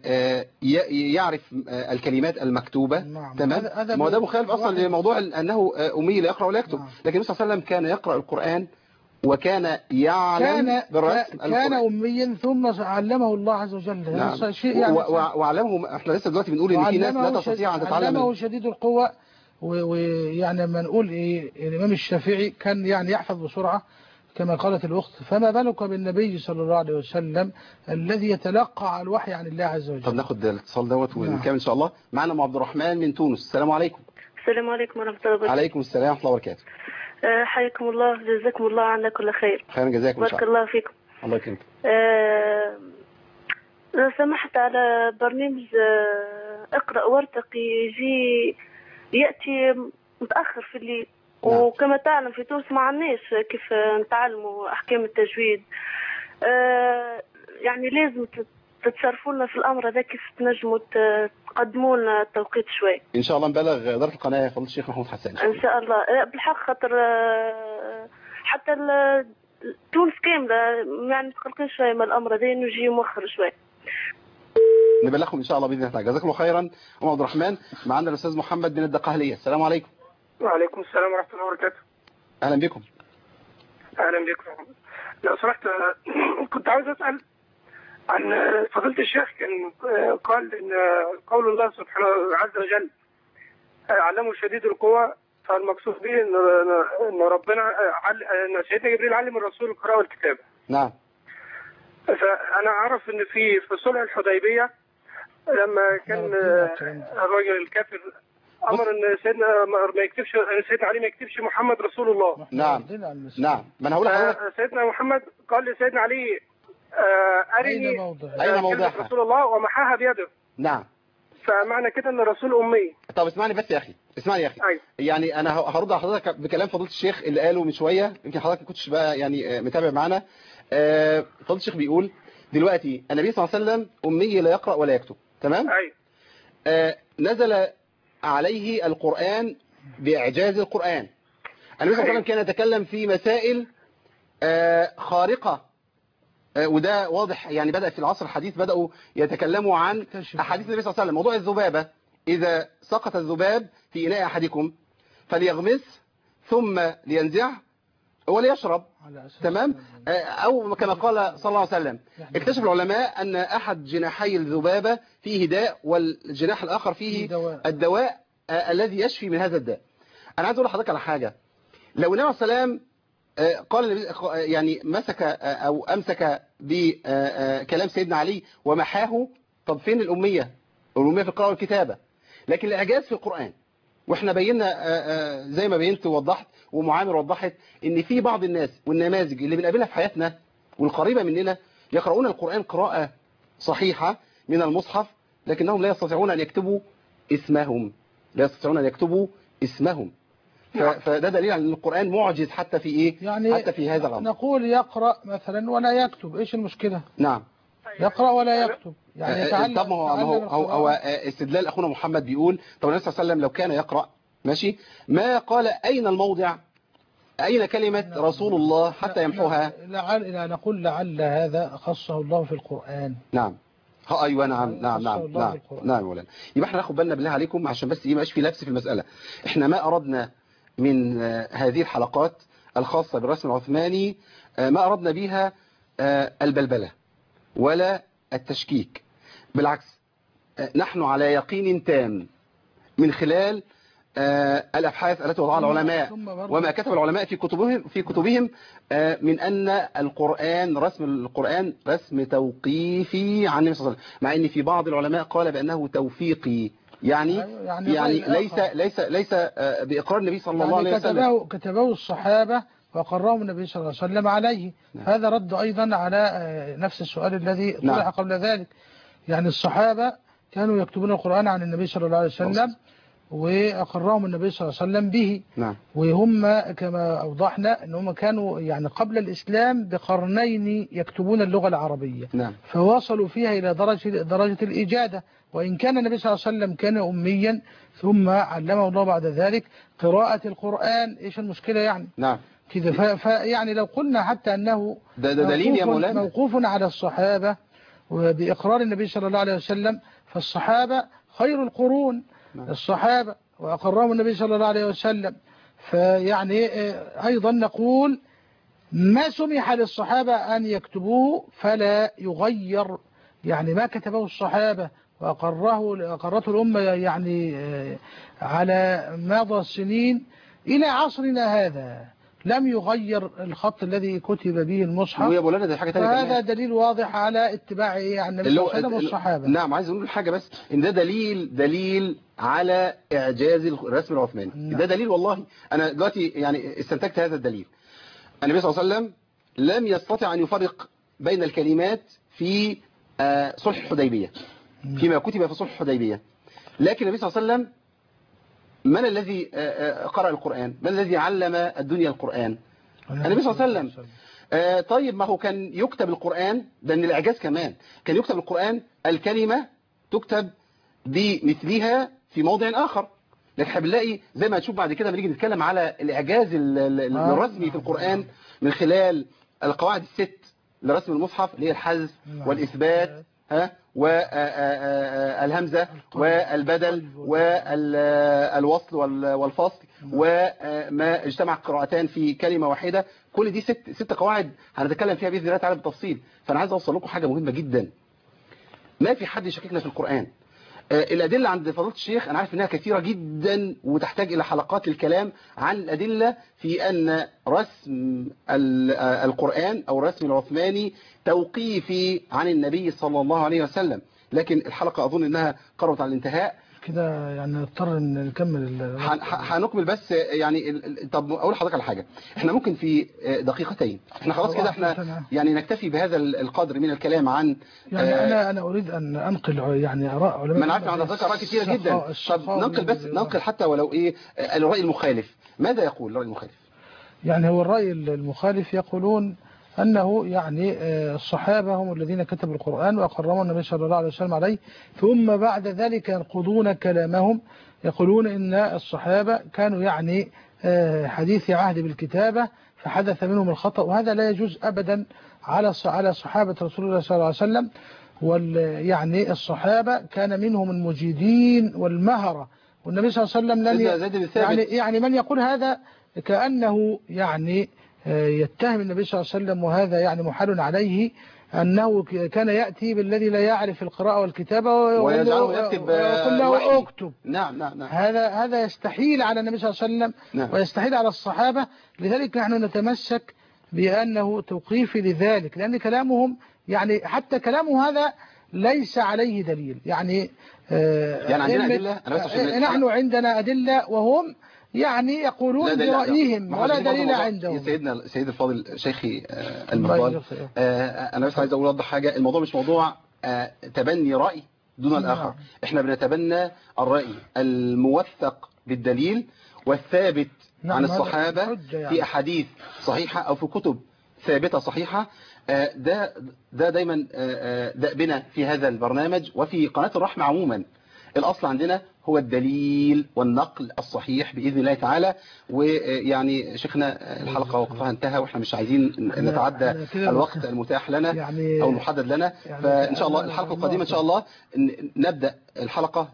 يعرف الكلمات المكتوبة. تمام. ما هو ده مخالف أصلا لموضوع أنه أمي لا يقرأ ولا يكتب. لكن النبي صلى الله عليه وسلم كان يقرأ القرآن وكان يعلم بالرسم. كان أميا ثم علمه الله عز وجل. شيء يعني وعلمه. احنا لسه دلوقتي بنقول ان في ناس لا تستطيع ان تتعلم. علمه شديد القوة. ويعني لما نقول الإمام الشافعي كان يعني يحفظ بسرعة كما قالت الأخت، فما بالك بالنبي صلى الله عليه وسلم الذي يتلقى الوحي عن الله عز وجل. طب ناخد الاتصال دوت ونكمل إن شاء الله. معنا أم عبد الرحمن من تونس. السلام عليكم. السلام عليكم ورحمة الله وبركاته. عليكم السلام ورحمة الله وبركاته. حياكم الله، جزاكم الله عنا كل خير. خيرا جزاكم. بارك الله فيكم. الله يكرمك. لو سمحت على برنامج اقرأ وارتقي يأتي متأخر في الليل. وكما تعلم في تونس ما عندناش كيف نتعلموا أحكام التجويد. يعني لازم تتصرفوا لنا في الأمر هذا، كيف تنجموا تقدموا لنا التوقيت شوي. إن شاء الله نبلغ إدارة القناة يا فضيلة الشيخ محمود حسان. إن شاء الله. بالحق خاطر حتى تونس كاملة يعني متقلقين شوي من الأمر هذا، إنه يجي مؤخر شوي. نبلغهم إن شاء الله بإذن الله. جزاكم الله خيرا أم عبد الرحمن. معنا الأستاذ محمد من الدقهلية. السلام عليكم. وعليكم السلام ورحمة الله وبركاته. أهلا بكم. أهلا بكم. لو سمحت كنت عاوز أسأل عن فضيلة الشيخ، كان قال إن قول الله سبحانه عز وجل علمه شديد القوة، فالمقصود به إن ربنا إن سيدنا جبريل علم الرسول القراءة والكتابة. نعم. فأنا أعرف إن في صلح الحديبية لما كان الرجل الكافر أمر إن سيدنا ما يكتبش، سيدنا علي ما يكتبش محمد رسول الله. نعم. نعم. ما أنا هقول لحضرتك. سيدنا محمد قال لسيدنا علي أرني أين موضعها رسول الله ومحاها بيده. نعم. فمعنى كده إن الرسول أمي. طب اسمعني بس يا أخي، اسمعني يا أخي. أيوة. يعني أنا هرد على حضرتك بكلام فضيلة الشيخ اللي قاله من شوية، يمكن حضرتك ما كنتش بقى يعني متابع معانا. فضيلة الشيخ بيقول دلوقتي النبي صلى الله عليه وسلم أمي لا يقرأ ولا يكتب. تمام؟ أيوة. نزل عليه القرآن بإعجاز القرآن. النبي صلى الله عليه وسلم كان يتكلم في مسائل خارقة، وده واضح يعني بدأ في العصر الحديث بدأوا يتكلموا عن أحاديث النبي صلى الله عليه وسلم. موضوع الذبابة، إذا سقط الذباب في إناء أحدكم فليغمس ثم لينزعه وليشرب. تمام. أو كما قال صلى الله عليه وسلم اكتشف العلماء أن أحد جناحي الذبابة فيه داء والجناح الآخر فيه الدواء الذي يشفي من هذا الداء. أنا عايز أقول لحضرتك على حاجة. لو النبي صلى الله عليه وسلم قال يعني مسك أو أمسك بكلام سيدنا علي ومحاه. طب فين الأمية؟ الأمية في القراءة والكتابة، لكن الإعجاز في القرآن. واحنا بينا زي ما بينت ووضحت ومعامر وضحت ان في بعض الناس والنماذج اللي بنقابلها في حياتنا والقريبة مننا يقرؤون القرآن قراءة صحيحة من المصحف، لكنهم لا يستطيعون أن يكتبوا اسمهم، لا يستطيعون أن يكتبوا اسمهم. فده دليل على ان القرآن معجز حتى في ايه؟ يعني حتى في هذا الامر. نقول يقرأ مثلا ولا يكتب، ايش المشكلة؟ نعم، يقرأ ولا يكتب، يعني يتعلم. طب هو استدلال اخونا محمد بيقول طب النبي صلى الله عليه وسلم لو كان يقرأ ماشي ما قال اين الموضع، اين كلمة رسول الله حتى يمحوها؟ نقول لعل هذا خصه الله في القرآن. نعم ايوه نعم مولانا. يبقى احنا ناخد بالنا بالله عليكم عشان بس ايه ما يبقاش في لبس في المسألة. احنا ما اردنا من هذه الحلقات الخاصة بالرسم العثماني ما اردنا بها البلبلة ولا التشكيك، بالعكس نحن على يقين تام من خلال الأبحاث التي وضعها العلماء وما كتب العلماء في كتبهم من أن رسم القرآن رسم توقيفي عن النبي صلى الله عليه وسلم، مع أن في بعض العلماء قال بأنه توفيقي، يعني ليس بإقرار النبي صلى الله عليه وسلم. كتبه الصحابة وقررهم النبي صلى الله عليه وسلم عليه. هذا رد أيضا على نفس السؤال الذي طرح قبل ذلك. يعني الصحابة كانوا يكتبون القرآن عن النبي صلى الله عليه وسلم وأقرهم النبي صلى الله عليه وسلم به. وهم كما أوضحنا أنهم كانوا يعني قبل الإسلام بقرنين يكتبون اللغة العربية. فوصلوا فيها إلى درجة الإجادة، وإن كان النبي صلى الله عليه وسلم كان أميا ثم علمه الله بعد ذلك قراءة القرآن. إيش المشكلة يعني؟ كده. فيعني لو قلنا حتى أنه ده دليل يا مولانا موقوف على الصحابة وبإقرار النبي صلى الله عليه وسلم، فالصحابة خير القرون الصحابة وأقرهم النبي صلى الله عليه وسلم. فيعني أيضا نقول ما سمح للصحابة أن يكتبوه فلا يغير، يعني ما كتبه الصحابة وأقرته الأمة يعني على مدى السنين إلى عصرنا هذا لم يغير الخط الذي كتب به المصحف. فهذا دليل واضح على اتباعه عن النبي صلى الله عليه وسلم والصحابة. نعم، عايز اقول حاجة بس، ان ده دليل على اعجاز الرسم العثماني. ده دليل والله. انا دلوقتي يعني استنتجت هذا الدليل. النبي صلى الله عليه وسلم لم يستطع ان يفرق بين الكلمات في صلح الحديبية فيما كتب في صلح الحديبية، لكن النبي صلى الله عليه وسلم من الذي قرأ القرآن؟ من الذي علم الدنيا القرآن؟ النبي صلى الله عليه وسلم. طيب ما هو كان يكتب القرآن، ده من الإعجاز كمان، كان يكتب القرآن الكلمة تكتب بمثلها في موضع آخر، لكن احنا بنلاقي زي ما هتشوف بعد كده بنيجي نتكلم على الإعجاز الرسمي في القرآن من خلال القواعد الست لرسم المصحف اللي هي الحذف والإثبات والهمزة والبدل والوصل والفصل وما اجتمع قراءتان في كلمة واحدة. كل دي ست قواعد هنتكلم فيها بإذن الله تعالى بالتفصيل. فأنا عايز أوصل لكم حاجة مهمة جدا، ما في حد يشككنا في القرآن. الأدلة عند فضيلة الشيخ أنا عارف أنها كثيرة جدا وتحتاج إلى حلقات للكلام عن الأدلة في أن رسم القرآن أو الرسم العثماني توقيفي عن النبي صلى الله عليه وسلم، لكن الحلقة أظن أنها قربت على الانتهاء كده، يعني نضطر نكمل. هنكمل بس يعني. طب أقول لحضرتك على حاجة، احنا ممكن في دقيقتين، احنا خلاص كده احنا يعني نكتفي بهذا القدر من الكلام عن يعني أنا أريد أن أنقل يعني آراء علماء. ما أنا عارف عن حضرتك آراء كثيرة جدا. طب ننقل حتى ولو إيه الرأي المخالف. ماذا يقول الرأي المخالف؟ يعني هو الرأي المخالف يقولون أنه يعني الصحابة هم الذين كتبوا القرآن وأقرهم النبي صلى الله عليه وسلم عليه، ثم بعد ذلك ينقضون كلامهم، يقولون إن الصحابة كانوا يعني حديث عهد بالكتابة فحدث منهم الخطأ، وهذا لا يجوز أبدا على صحابة رسول الله صلى الله عليه وسلم. يعني الصحابة كان منهم المجيدين والمهرة، والنبي صلى الله عليه وسلم يعني من يقول هذا كأنه يعني يتهم النبي صلى الله عليه وسلم، وهذا يعني محال عليه أنه كان يأتي بالذي لا يعرف القراءة والكتابة ويجعله يكتب له اكتب. نعم. هذا يستحيل على النبي صلى الله عليه وسلم. نعم. ويستحيل على الصحابة. لذلك نحن نتمسك بأنه توقيفي لذلك، لأن كلامهم يعني حتى كلامه هذا ليس عليه دليل. يعني عندنا أدلة. نحن عندنا أدلة وهم يعني يقولون برأيهم ولا دليل عندهم. سيد الفاضل شيخي المفضل، أنا بس عايز أوضح حاجة. الموضوع مش موضوع تبني رأي دون الآخر. احنا بنتبنى الرأي الموثق بالدليل والثابت عن الصحابة في أحاديث صحيحة أو في كتب ثابتة صحيحة. ده دايما دأبنا في هذا البرنامج وفي قناة الرحمة عموما. الأصل عندنا هو الدليل والنقل الصحيح بإذن الله تعالى. ويعني شيخنا الحلقة وقتها انتهى وإحنا مش عايزين نتعدى الوقت المتاح لنا أو المحدد لنا. فإن شاء الله الحلقة القادمة إن شاء الله نبدأ الحلقة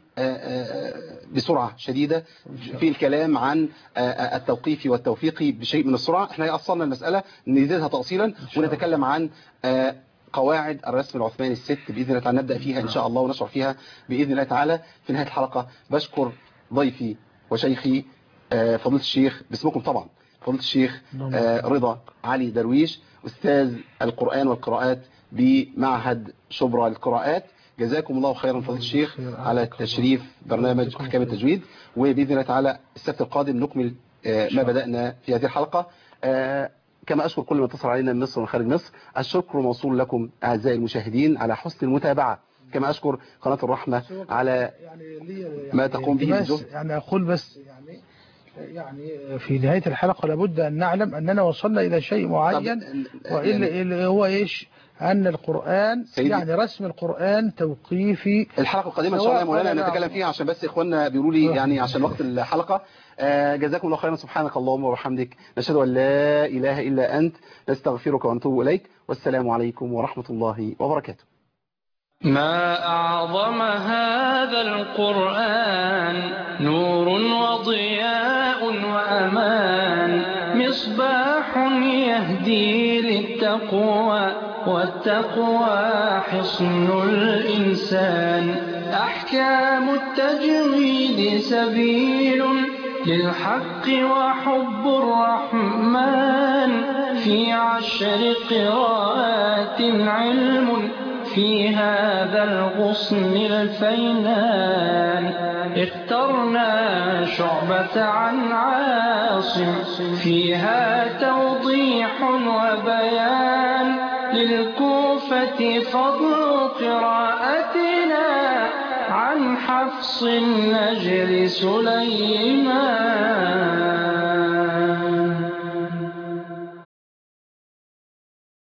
بسرعة شديدة في الكلام عن التوقيفي والتوفيقي بشيء من السرعة. إحنا أصلنا المسألة نزيدها تأصيلا ونتكلم عن قواعد الرسم العثماني الست بإذن الله تعالى. نبدأ فيها إن شاء الله ونشرح فيها بإذن الله تعالى في نهاية الحلقة. بشكر ضيفي وشيخي فضيلة الشيخ باسمكم طبعا فضيلة الشيخ رضا علي درويش، أستاذ القرآن والقراءات بمعهد شبرا للقراءات. جزاكم الله خيرا فضيلة الشيخ على تشريف برنامج أحكام التجويد. وبإذن الله تعالى السبت القادم نكمل ما بدأنا في هذه الحلقة. كما أشكر كل من اتصل علينا من مصر ومن خارج مصر. الشكر موصول لكم أعزائي المشاهدين على حسن المتابعة. كما أشكر قناة الرحمة على ما تقوم به بالجهد. يعني أقول بس يعني في نهاية الحلقة لابد أن نعلم أننا وصلنا إلى شيء معين، اللي هو إيش؟ أن القرآن يعني رسم القرآن توقيفي. الحلقة القادمة إن شاء الله يا مولانا نتكلم فيها، عشان بس إخواننا بيقولوا لي يعني عشان وقت الحلقة. جزاكم الله خيرا. سبحانك اللهم وبحمدك، نشهد أن لا إله إلا أنت، نستغفرك ونتوب إليك، والسلام عليكم ورحمة الله وبركاته. ما أعظم هذا القرآن، نور وضياء وأمان، مصباح يهدي للتقوى، والتقوى حصن الإنسان. أحكام التجويد سبيل للحق وحب الرحمن، في 10 قراءات علم، في هذا الغصن الفينان. اخترنا شعبة عن عاصم، فيها توضيح وبيان، للكوفة فضل قراءتنا، عن حفص النجر سليمان.